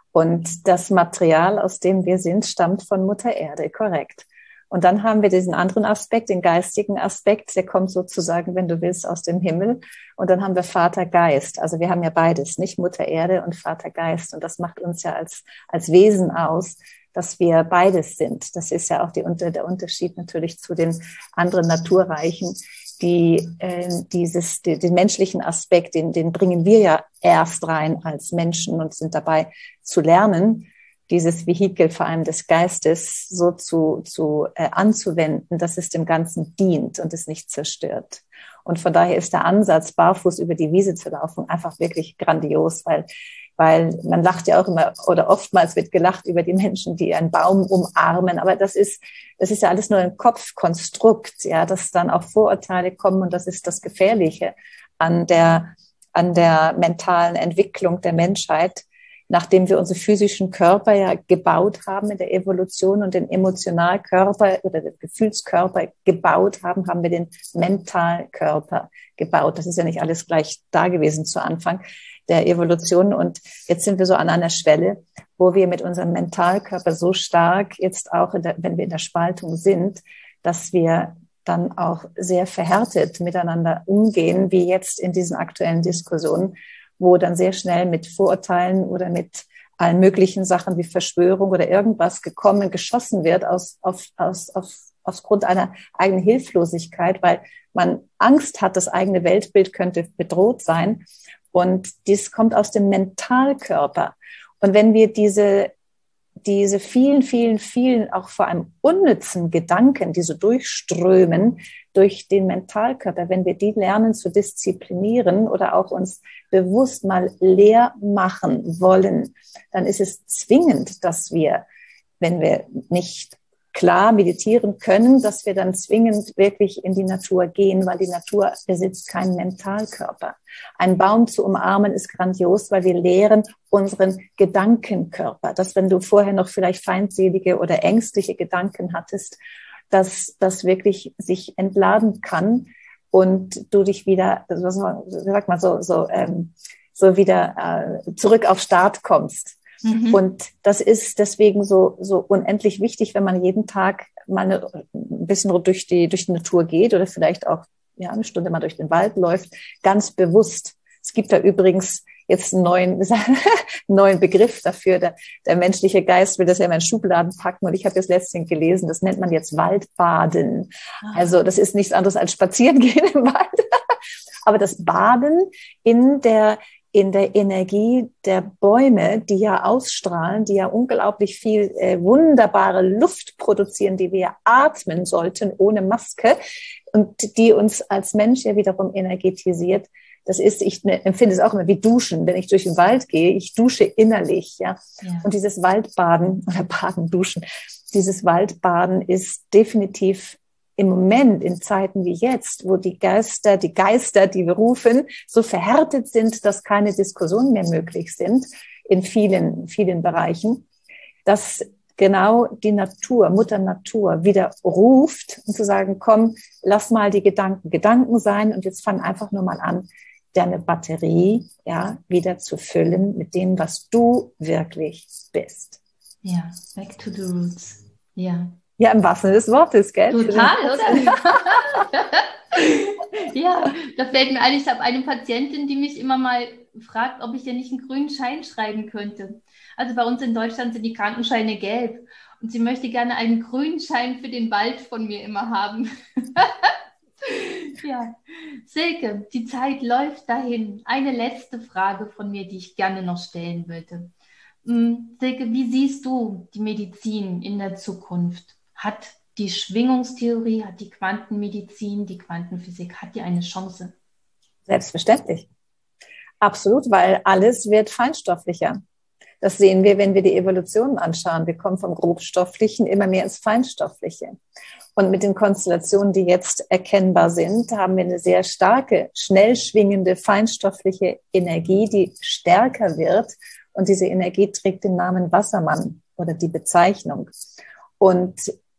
[SPEAKER 3] Und das Material, aus dem wir sind, stammt von Mutter Erde, korrekt. Und dann haben wir diesen anderen Aspekt, den geistigen Aspekt, der kommt sozusagen, wenn du willst, aus dem Himmel. Und dann haben wir Vater Geist. Also wir haben ja beides, nicht Mutter Erde und Vater Geist. Und das macht uns ja als, als Wesen aus, dass wir beides sind. Das ist ja auch die, der Unterschied natürlich zu den anderen Naturreichen, die äh, dieses, die, den menschlichen Aspekt, den, den bringen wir ja erst rein als Menschen und sind dabei zu lernen, dieses Vehikel vor allem des Geistes so zu, zu äh, anzuwenden, dass es dem Ganzen dient und es nicht zerstört. Und von daher ist der Ansatz, barfuß über die Wiese zu laufen, einfach wirklich grandios, weil weil man lacht ja auch immer oder oftmals wird gelacht über die Menschen, die einen Baum umarmen. Aber das ist, das ist ja alles nur ein Kopfkonstrukt, ja, dass dann auch Vorurteile kommen. Und das ist das Gefährliche an der, an der mentalen Entwicklung der Menschheit. Nachdem wir unsere physischen Körper ja gebaut haben in der Evolution und den Emotionalkörper oder den Gefühlskörper gebaut haben, haben wir den Mentalkörper gebaut. Das ist ja nicht alles gleich da gewesen zu Anfang der Evolution. Und jetzt sind wir so an einer Schwelle, wo wir mit unserem Mentalkörper so stark jetzt auch, in der, wenn wir in der Spaltung sind, dass wir dann auch sehr verhärtet miteinander umgehen, wie jetzt in diesen aktuellen Diskussionen. wo dann sehr schnell mit Vorurteilen oder mit allen möglichen Sachen wie Verschwörung oder irgendwas gekommen, geschossen wird aus, auf, aus, auf, aufgrund einer eigenen Hilflosigkeit, weil man Angst hat, das eigene Weltbild könnte bedroht sein. Und dies kommt aus dem Mentalkörper. Und wenn wir diese, diese vielen, vielen, vielen, auch vor allem unnützen Gedanken, die so durchströmen durch den Mentalkörper, wenn wir die lernen zu disziplinieren oder auch uns bewusst mal leer machen wollen, dann ist es zwingend, dass wir, wenn wir nicht klar meditieren können, dass wir dann zwingend wirklich in die Natur gehen, weil die Natur besitzt keinen Mentalkörper. Ein Baum zu umarmen ist grandios, weil wir lehren unseren Gedankenkörper. Dass wenn du vorher noch vielleicht feindselige oder ängstliche Gedanken hattest, dass das wirklich sich entladen kann und du dich wieder, sag mal so, so, ähm, so wieder äh, zurück auf Start kommst. Mhm. Und das ist deswegen so, so unendlich wichtig, wenn man jeden Tag mal eine, ein bisschen durch die, durch die Natur geht oder vielleicht auch ja, eine Stunde mal durch den Wald läuft, ganz bewusst. Es gibt da übrigens jetzt einen neuen, einen neuen Begriff dafür. Der, der menschliche Geist will das ja immer in Schubladen packen. Und ich habe das letztens gelesen, das nennt man jetzt Waldbaden. Also das ist nichts anderes als Spazierengehen im Wald. Aber das Baden in der in der Energie der Bäume, die ja ausstrahlen, die ja unglaublich viel äh, wunderbare Luft produzieren, die wir atmen sollten ohne Maske und die uns als Mensch ja wiederum energetisiert. Das ist, ich ne, empfinde es auch immer wie Duschen. Wenn ich durch den Wald gehe, ich dusche innerlich, ja. ja. Und dieses Waldbaden oder Baden, Duschen, dieses Waldbaden ist definitiv im Moment, in Zeiten wie jetzt, wo die Geister, die Geister, die wir rufen, so verhärtet sind, dass keine Diskussionen mehr möglich sind in vielen, vielen Bereichen, dass genau die Natur, Mutter Natur wieder ruft und zu sagen, komm, lass mal die Gedanken Gedanken sein und jetzt fang einfach nur mal an, deine Batterie, ja, wieder zu füllen mit dem, was du wirklich bist.
[SPEAKER 2] Ja, back to the roots. Ja.
[SPEAKER 3] Ja, im wahrsten Sinne des Wortes, gell?
[SPEAKER 2] Total, oder? Ja, da fällt mir ein, ich habe eine Patientin, die mich immer mal fragt, ob ich ihr nicht einen grünen Schein schreiben könnte. Also bei uns in Deutschland sind die Krankenscheine gelb und sie möchte gerne einen grünen Schein für den Wald von mir immer haben. Ja, Silke, die Zeit läuft dahin. Eine letzte Frage von mir, die ich gerne noch stellen würde. Silke, wie siehst du die Medizin in der Zukunft? Hat die Schwingungstheorie, hat die Quantenmedizin, die Quantenphysik, hat die eine Chance?
[SPEAKER 3] Selbstverständlich. Absolut, weil alles wird feinstofflicher. Das sehen wir, wenn wir die Evolution anschauen. Wir kommen vom Grobstofflichen immer mehr ins Feinstoffliche. Und mit den Konstellationen, die jetzt erkennbar sind, haben wir eine sehr starke, schnell schwingende, feinstoffliche Energie, die stärker wird. Und diese Energie trägt den Namen Wassermann oder die Bezeichnung. Und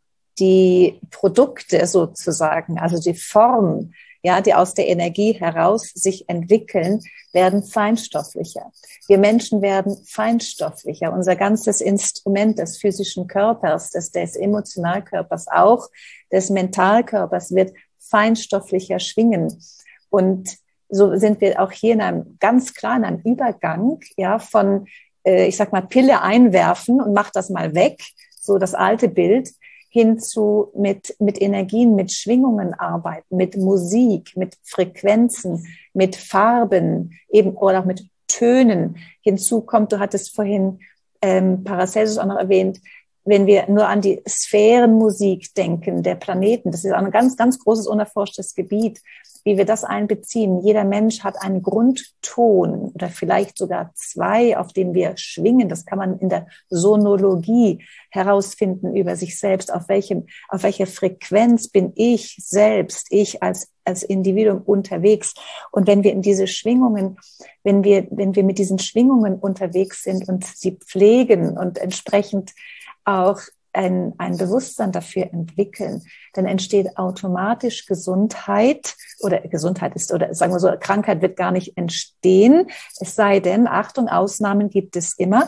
[SPEAKER 3] die Produkte sozusagen, also die Form, ja, die aus der Energie heraus sich entwickeln, werden feinstofflicher. Wir Menschen werden feinstofflicher. Unser ganzes Instrument des physischen Körpers, des, des Emotionalkörpers, auch des Mentalkörpers wird feinstofflicher schwingen. Und so sind wir auch hier in einem ganz klar in einem Übergang, ja, von, äh, ich sag mal, Pille einwerfen und mach das mal weg, so das alte Bild, hinzu mit, mit Energien, mit Schwingungen arbeiten, mit Musik, mit Frequenzen, mit Farben, eben, oder auch mit Tönen. Hinzu kommt, du hattest vorhin ähm, Paracelsus auch noch erwähnt, wenn wir nur an die Sphärenmusik denken, der Planeten, das ist auch ein ganz, ganz großes, unerforschtes Gebiet, wie wir das einbeziehen. Jeder Mensch hat einen Grundton oder vielleicht sogar zwei, auf dem wir schwingen. Das kann man in der Sonologie herausfinden über sich selbst. Auf welchem, auf welcher Frequenz bin ich selbst, ich als, als Individuum unterwegs? Und wenn wir in diese Schwingungen, wenn wir, wenn wir mit diesen Schwingungen unterwegs sind und sie pflegen und entsprechend auch ein, ein Bewusstsein dafür entwickeln, dann entsteht automatisch Gesundheit oder Gesundheit ist, oder sagen wir so, Krankheit wird gar nicht entstehen. Es sei denn, Achtung, Ausnahmen gibt es immer.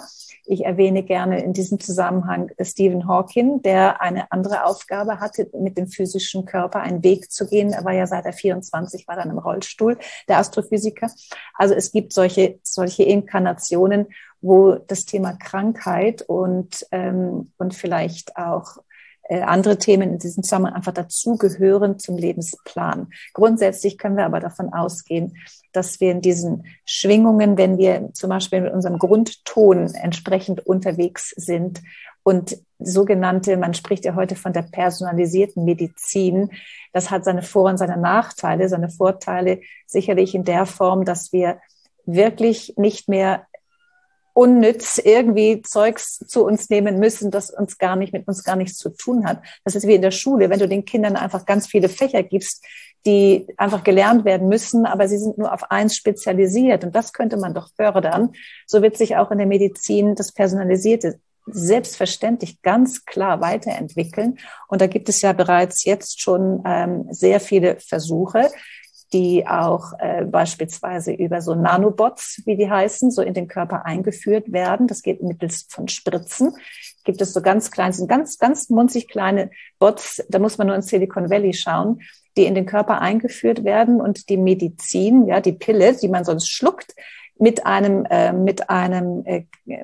[SPEAKER 3] Ich erwähne gerne in diesem Zusammenhang Stephen Hawking, der eine andere Aufgabe hatte, mit dem physischen Körper einen Weg zu gehen. Er war ja seit er vierundzwanzig war dann im Rollstuhl, der Astrophysiker. Also es gibt solche, solche Inkarnationen, wo das Thema Krankheit und, ähm, und vielleicht auch äh, andere Themen in diesem Zusammenhang einfach dazugehören zum Lebensplan. Grundsätzlich können wir aber davon ausgehen, dass wir in diesen Schwingungen, wenn wir zum Beispiel mit unserem Grundton entsprechend unterwegs sind und sogenannte, man spricht ja heute von der personalisierten Medizin, das hat seine Vor- und seine Nachteile, seine Vorteile sicherlich in der Form, dass wir wirklich nicht mehr unnütz irgendwie Zeugs zu uns nehmen müssen, das uns gar nicht, mit uns gar nichts zu tun hat. Das ist wie in der Schule, wenn du den Kindern einfach ganz viele Fächer gibst, die einfach gelernt werden müssen, aber sie sind nur auf eins spezialisiert. Und das könnte man doch fördern. So wird sich auch in der Medizin das Personalisierte selbstverständlich ganz klar weiterentwickeln. Und da gibt es ja bereits jetzt schon ähm, sehr viele Versuche, die auch äh, beispielsweise über so Nanobots, wie die heißen, so in den Körper eingeführt werden. Das geht mittels von Spritzen. Gibt es so ganz klein, sind ganz, ganz munzig kleine Bots, da muss man nur in Silicon Valley schauen, die in den Körper eingeführt werden und die Medizin, ja, die Pille, die man sonst schluckt, mit einem, äh, mit einem äh,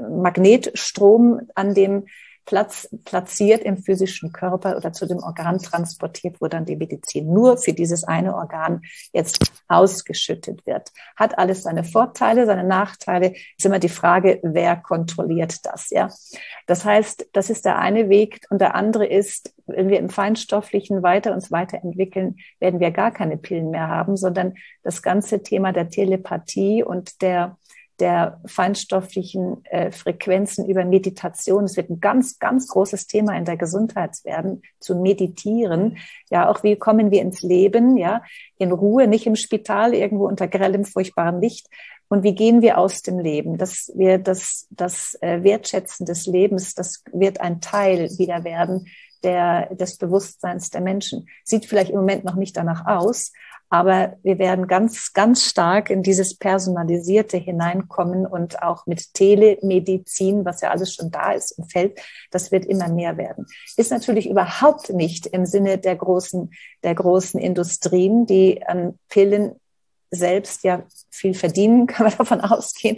[SPEAKER 3] Magnetstrom an dem Platz, platziert im physischen Körper oder zu dem Organ transportiert, wo dann die Medizin nur für dieses eine Organ jetzt ausgeschüttet wird. Hat alles seine Vorteile, seine Nachteile. Ist immer die Frage, wer kontrolliert das, ja? Das heißt, das ist der eine Weg. Und der andere ist, wenn wir im Feinstofflichen weiter uns weiterentwickeln, werden wir gar keine Pillen mehr haben, sondern das ganze Thema der Telepathie und der der feinstofflichen äh, Frequenzen über Meditation. Es wird ein ganz, ganz großes Thema in der Gesundheit werden, zu meditieren. Ja, auch wie kommen wir ins Leben, ja, in Ruhe, nicht im Spital, irgendwo unter grellem, furchtbarem Licht. Und wie gehen wir aus dem Leben? Dass wir das, das äh, Wertschätzen des Lebens, das wird ein Teil wieder werden der, des Bewusstseins der Menschen. Sieht vielleicht im Moment noch nicht danach aus, aber wir werden ganz, ganz stark in dieses Personalisierte hineinkommen und auch mit Telemedizin, was ja alles schon da ist im Feld, das wird immer mehr werden. Ist natürlich überhaupt nicht im Sinne der großen, der großen Industrien, die an Pillen selbst ja viel verdienen, kann man davon ausgehen.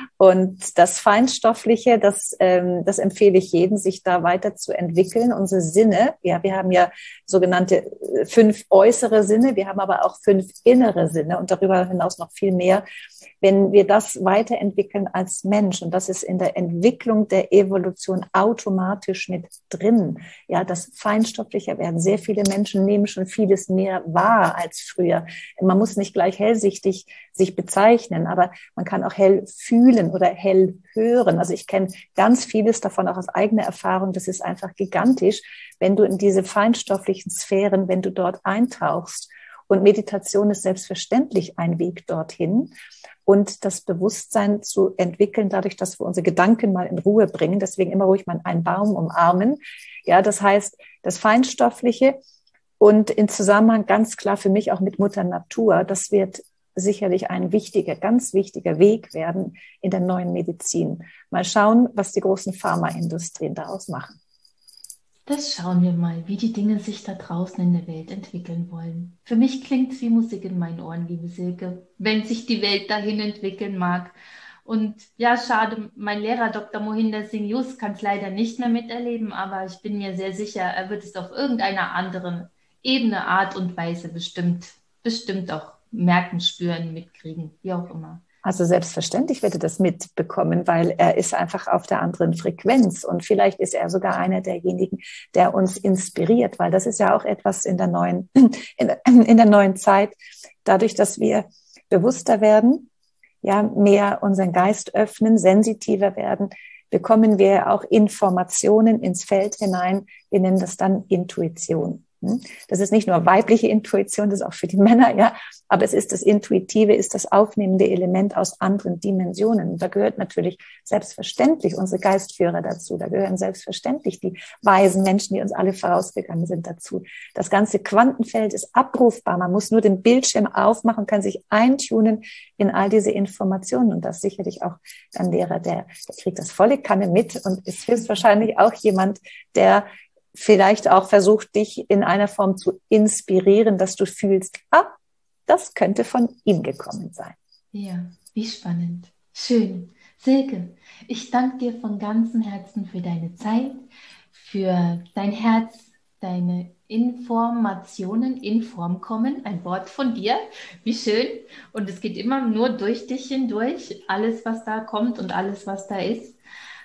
[SPEAKER 3] Und das Feinstoffliche, das, ähm, das empfehle ich jedem, sich da weiterzuentwickeln. Unsere Sinne, ja, wir haben ja sogenannte fünf äußere Sinne, wir haben aber auch fünf innere Sinne und darüber hinaus noch viel mehr. Wenn wir das weiterentwickeln als Mensch, und das ist in der Entwicklung der Evolution automatisch mit drin, ja, das feinstofflicher werden. Sehr viele Menschen nehmen schon vieles mehr wahr als früher. Man muss nicht gleich hellsichtig sich bezeichnen, aber man kann auch hell fühlen oder hell hören. Also ich kenne ganz vieles davon auch aus eigener Erfahrung. Das ist einfach gigantisch, wenn du in diese feinstofflichen Sphären, wenn du dort eintauchst. Und Meditation ist selbstverständlich ein Weg dorthin. Und das Bewusstsein zu entwickeln, dadurch, dass wir unsere Gedanken mal in Ruhe bringen. Deswegen immer ruhig mal einen Baum umarmen. Ja, das heißt, das Feinstoffliche und in Zusammenhang ganz klar für mich auch mit Mutter Natur, das wird sicherlich ein wichtiger, ganz wichtiger Weg werden in der neuen Medizin. Mal schauen, was die großen Pharmaindustrien daraus machen.
[SPEAKER 2] Das schauen wir mal, wie die Dinge sich da draußen in der Welt entwickeln wollen. Für mich klingt es wie Musik in meinen Ohren, liebe Silke, wenn sich die Welt dahin entwickeln mag. Und ja, schade, mein Lehrer Doktor Mohinder Singh Yus kann es leider nicht mehr miterleben, aber ich bin mir sehr sicher, er wird es auf irgendeiner anderen Ebene, Art und Weise bestimmt, bestimmt auch merken, spüren, mitkriegen, wie auch immer.
[SPEAKER 3] Also selbstverständlich wird er das mitbekommen, weil er ist einfach auf der anderen Frequenz und vielleicht ist er sogar einer derjenigen, der uns inspiriert, weil das ist ja auch etwas in der neuen, in der, in der neuen Zeit, dadurch, dass wir bewusster werden, ja, mehr unseren Geist öffnen, sensitiver werden, bekommen wir auch Informationen ins Feld hinein. Wir nennen das dann Intuition. Das ist nicht nur weibliche Intuition, das ist auch für die Männer, ja. Aber es ist das Intuitive, ist das aufnehmende Element aus anderen Dimensionen. Und da gehört natürlich selbstverständlich unsere Geistführer dazu. Da gehören selbstverständlich die weisen Menschen, die uns alle vorausgegangen sind, dazu. Das ganze Quantenfeld ist abrufbar. Man muss nur den Bildschirm aufmachen, kann sich eintunen in all diese Informationen. Und das sicherlich auch ein Lehrer, der, der kriegt das volle Kanne mit und ist höchstwahrscheinlich auch jemand, der vielleicht auch versucht, dich in einer Form zu inspirieren, dass du fühlst, ah, das könnte von ihm gekommen sein.
[SPEAKER 2] Ja, wie spannend. Schön. Silke, ich danke dir von ganzem Herzen für deine Zeit, für dein Herz, deine Informationen in Form kommen. Ein Wort von dir. Wie schön. Und es geht immer nur durch dich hindurch. Alles, was da kommt und alles, was da ist.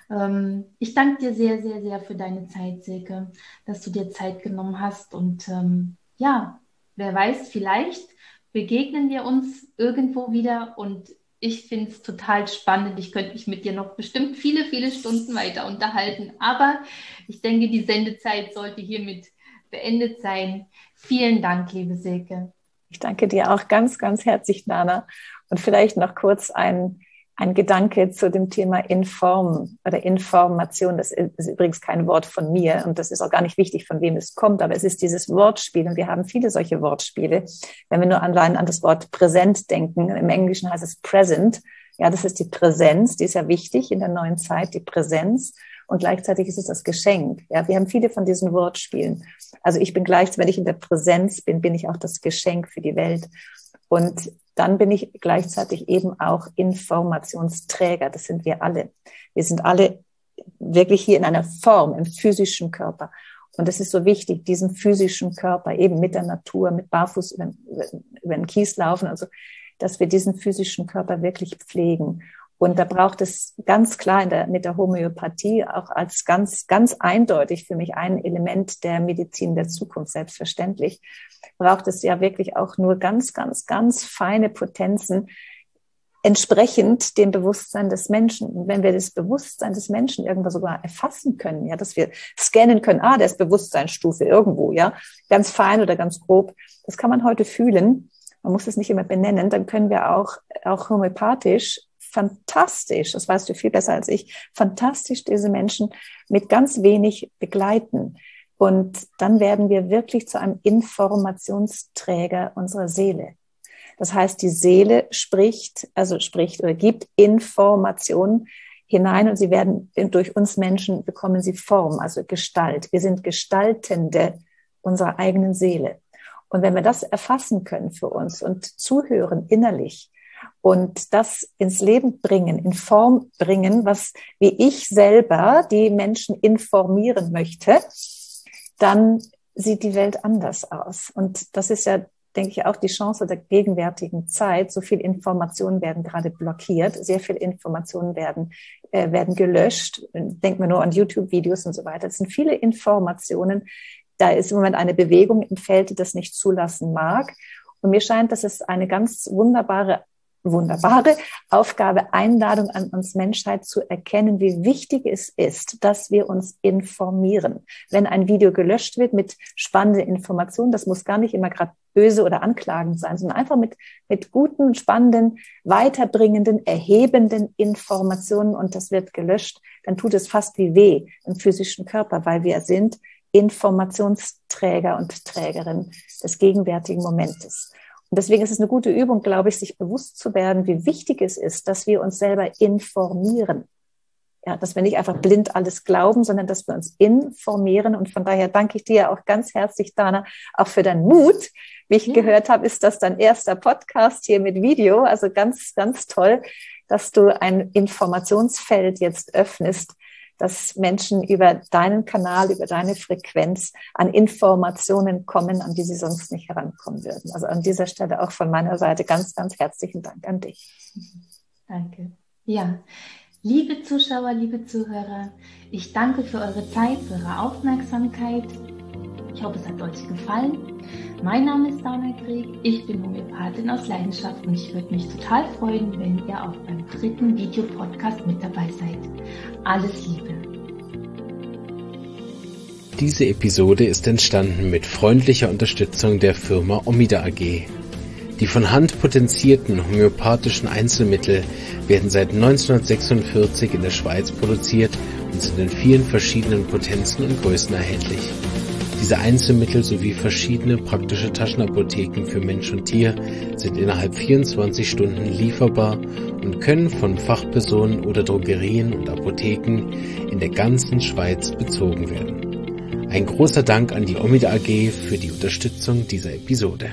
[SPEAKER 2] Ich danke dir sehr, sehr, sehr für deine Zeit, Silke, dass du dir Zeit genommen hast. Und ähm, ja, wer weiß, vielleicht begegnen wir uns irgendwo wieder. Und ich finde es total spannend. Ich könnte mich mit dir noch bestimmt viele, viele Stunden weiter unterhalten. Aber ich denke, die Sendezeit sollte hiermit beendet sein. Vielen Dank, liebe Silke.
[SPEAKER 3] Ich danke dir auch ganz, ganz herzlich, Dana. Und vielleicht noch kurz ein Ein Gedanke zu dem Thema Inform oder Information. Das ist übrigens kein Wort von mir und das ist auch gar nicht wichtig, von wem es kommt, aber es ist dieses Wortspiel und wir haben viele solche Wortspiele. Wenn wir nur allein an das Wort präsent denken, im Englischen heißt es present. Ja, das ist die Präsenz, die ist ja wichtig in der neuen Zeit, die Präsenz. Und gleichzeitig ist es das Geschenk. Ja, wir haben viele von diesen Wortspielen. Also ich bin gleich, wenn ich in der Präsenz bin, bin ich auch das Geschenk für die Welt. Und dann bin ich gleichzeitig eben auch Informationsträger. Das sind wir alle. Wir sind alle wirklich hier in einer Form, im physischen Körper. Und es ist so wichtig, diesen physischen Körper eben mit der Natur, mit Barfuß über, über den Kies laufen, also, dass wir diesen physischen Körper wirklich pflegen. Und da braucht es ganz klar in der, mit der Homöopathie auch als ganz, ganz eindeutig für mich ein Element der Medizin der Zukunft, selbstverständlich, braucht es ja wirklich auch nur ganz, ganz, ganz feine Potenzen entsprechend dem Bewusstsein des Menschen. Und wenn wir das Bewusstsein des Menschen irgendwo sogar erfassen können, ja, dass wir scannen können, ah, der ist Bewusstseinsstufe irgendwo, ja, ganz fein oder ganz grob, das kann man heute fühlen. Man muss es nicht immer benennen, dann können wir auch, auch homöopathisch fantastisch, das weißt du viel besser als ich, fantastisch diese Menschen mit ganz wenig begleiten. Und dann werden wir wirklich zu einem Informationsträger unserer Seele. Das heißt, die Seele spricht, also spricht oder gibt Informationen hinein und sie werden durch uns Menschen, bekommen sie Form, also Gestalt. Wir sind Gestaltende unserer eigenen Seele. Und wenn wir das erfassen können für uns und zuhören innerlich, und das ins Leben bringen, in Form bringen, was wie ich selber die Menschen informieren möchte, dann sieht die Welt anders aus. Und das ist ja, denke ich, auch die Chance der gegenwärtigen Zeit. So viel Informationen werden gerade blockiert, sehr viele Informationen werden, äh, werden gelöscht. Denken wir nur an YouTube-Videos und so weiter. Es sind viele Informationen. Da ist im Moment eine Bewegung im Feld, die das nicht zulassen mag. Und mir scheint, dass es eine ganz wunderbare wunderbare Aufgabe, Einladung an uns Menschheit zu erkennen, wie wichtig es ist, dass wir uns informieren. Wenn ein Video gelöscht wird mit spannenden Informationen, das muss gar nicht immer gerade böse oder anklagend sein, sondern einfach mit, mit guten, spannenden, weiterbringenden, erhebenden Informationen und das wird gelöscht, dann tut es fast wie weh im physischen Körper, weil wir sind Informationsträger und Trägerin des gegenwärtigen Momentes. Und deswegen ist es eine gute Übung, glaube ich, sich bewusst zu werden, wie wichtig es ist, dass wir uns selber informieren. Ja, dass wir nicht einfach blind alles glauben, sondern dass wir uns informieren. Und von daher danke ich dir auch ganz herzlich, Dana, auch für deinen Mut. Wie ich ja. gehört habe, ist das dein erster Podcast hier mit Video. Also ganz, ganz toll, dass du ein Informationsfeld jetzt öffnest, dass Menschen über deinen Kanal, über deine Frequenz an Informationen kommen, an die sie sonst nicht herankommen würden. Also an dieser Stelle auch von meiner Seite ganz, ganz herzlichen Dank an dich.
[SPEAKER 2] Danke. Ja, liebe Zuschauer, liebe Zuhörer, ich danke für eure Zeit, für eure Aufmerksamkeit. Ich hoffe, es hat euch gefallen. Mein Name ist Dana Krieg, ich bin Homöopathin aus Leidenschaft und ich würde mich total freuen, wenn ihr auch beim dritten Videopodcast mit dabei seid. Alles Liebe!
[SPEAKER 1] Diese Episode ist entstanden mit freundlicher Unterstützung der Firma Omida A G. Die von Hand potenzierten homöopathischen Einzelmittel werden seit neunzehnhundertsechsundvierzig in der Schweiz produziert und sind in vielen verschiedenen Potenzen und Größen erhältlich. Diese Einzelmittel sowie verschiedene praktische Taschenapotheken für Mensch und Tier sind innerhalb vierundzwanzig Stunden lieferbar und können von Fachpersonen oder Drogerien und Apotheken in der ganzen Schweiz bezogen werden. Ein großer Dank an die Omida A G für die Unterstützung dieser Episode.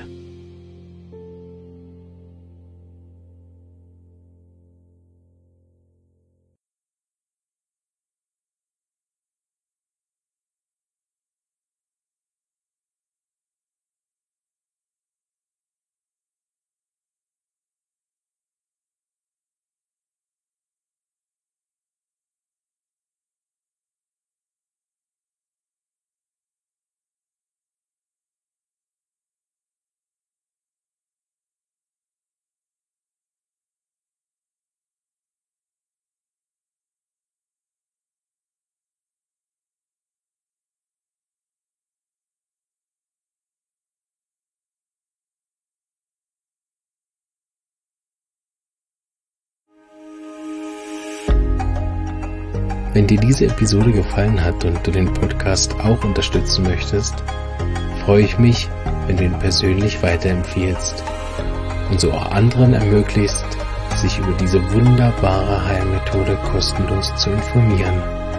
[SPEAKER 1] Wenn dir diese Episode gefallen hat und du den Podcast auch unterstützen möchtest, freue ich mich, wenn du ihn persönlich weiterempfiehlst und so auch anderen ermöglicht, sich über diese wunderbare Heilmethode kostenlos zu informieren.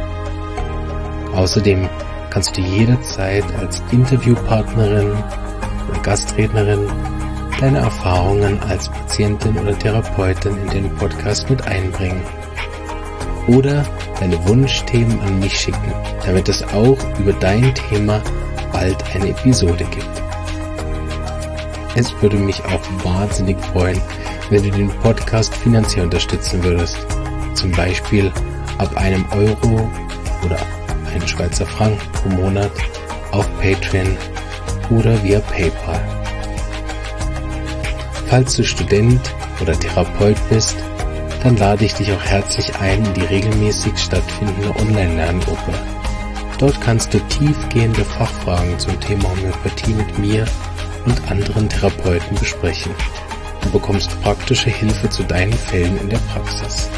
[SPEAKER 1] Außerdem kannst du jederzeit als Interviewpartnerin oder Gastrednerin deine Erfahrungen als Patientin oder Therapeutin in den Podcast mit einbringen. Oder deine Wunschthemen an mich schicken, damit es auch über dein Thema bald eine Episode gibt. Es würde mich auch wahnsinnig freuen, wenn du den Podcast finanziell unterstützen würdest. Zum Beispiel ab einem Euro oder einen Schweizer Franken pro Monat auf Patreon oder via PayPal. Falls du Student oder Therapeut bist, dann lade ich dich auch herzlich ein in die regelmäßig stattfindende Online-Lerngruppe. Dort kannst du tiefgehende Fachfragen zum Thema Homöopathie mit mir und anderen Therapeuten besprechen. Du bekommst praktische Hilfe zu deinen Fällen in der Praxis.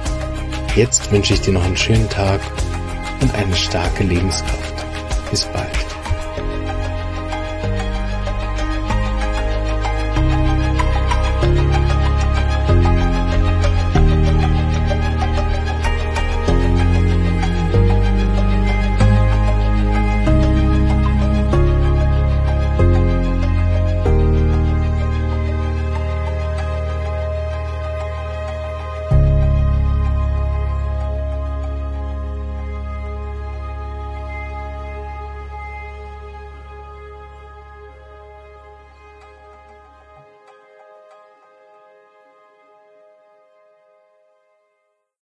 [SPEAKER 1] Jetzt wünsche ich dir noch einen schönen Tag und eine starke Lebenskraft. Bis bald.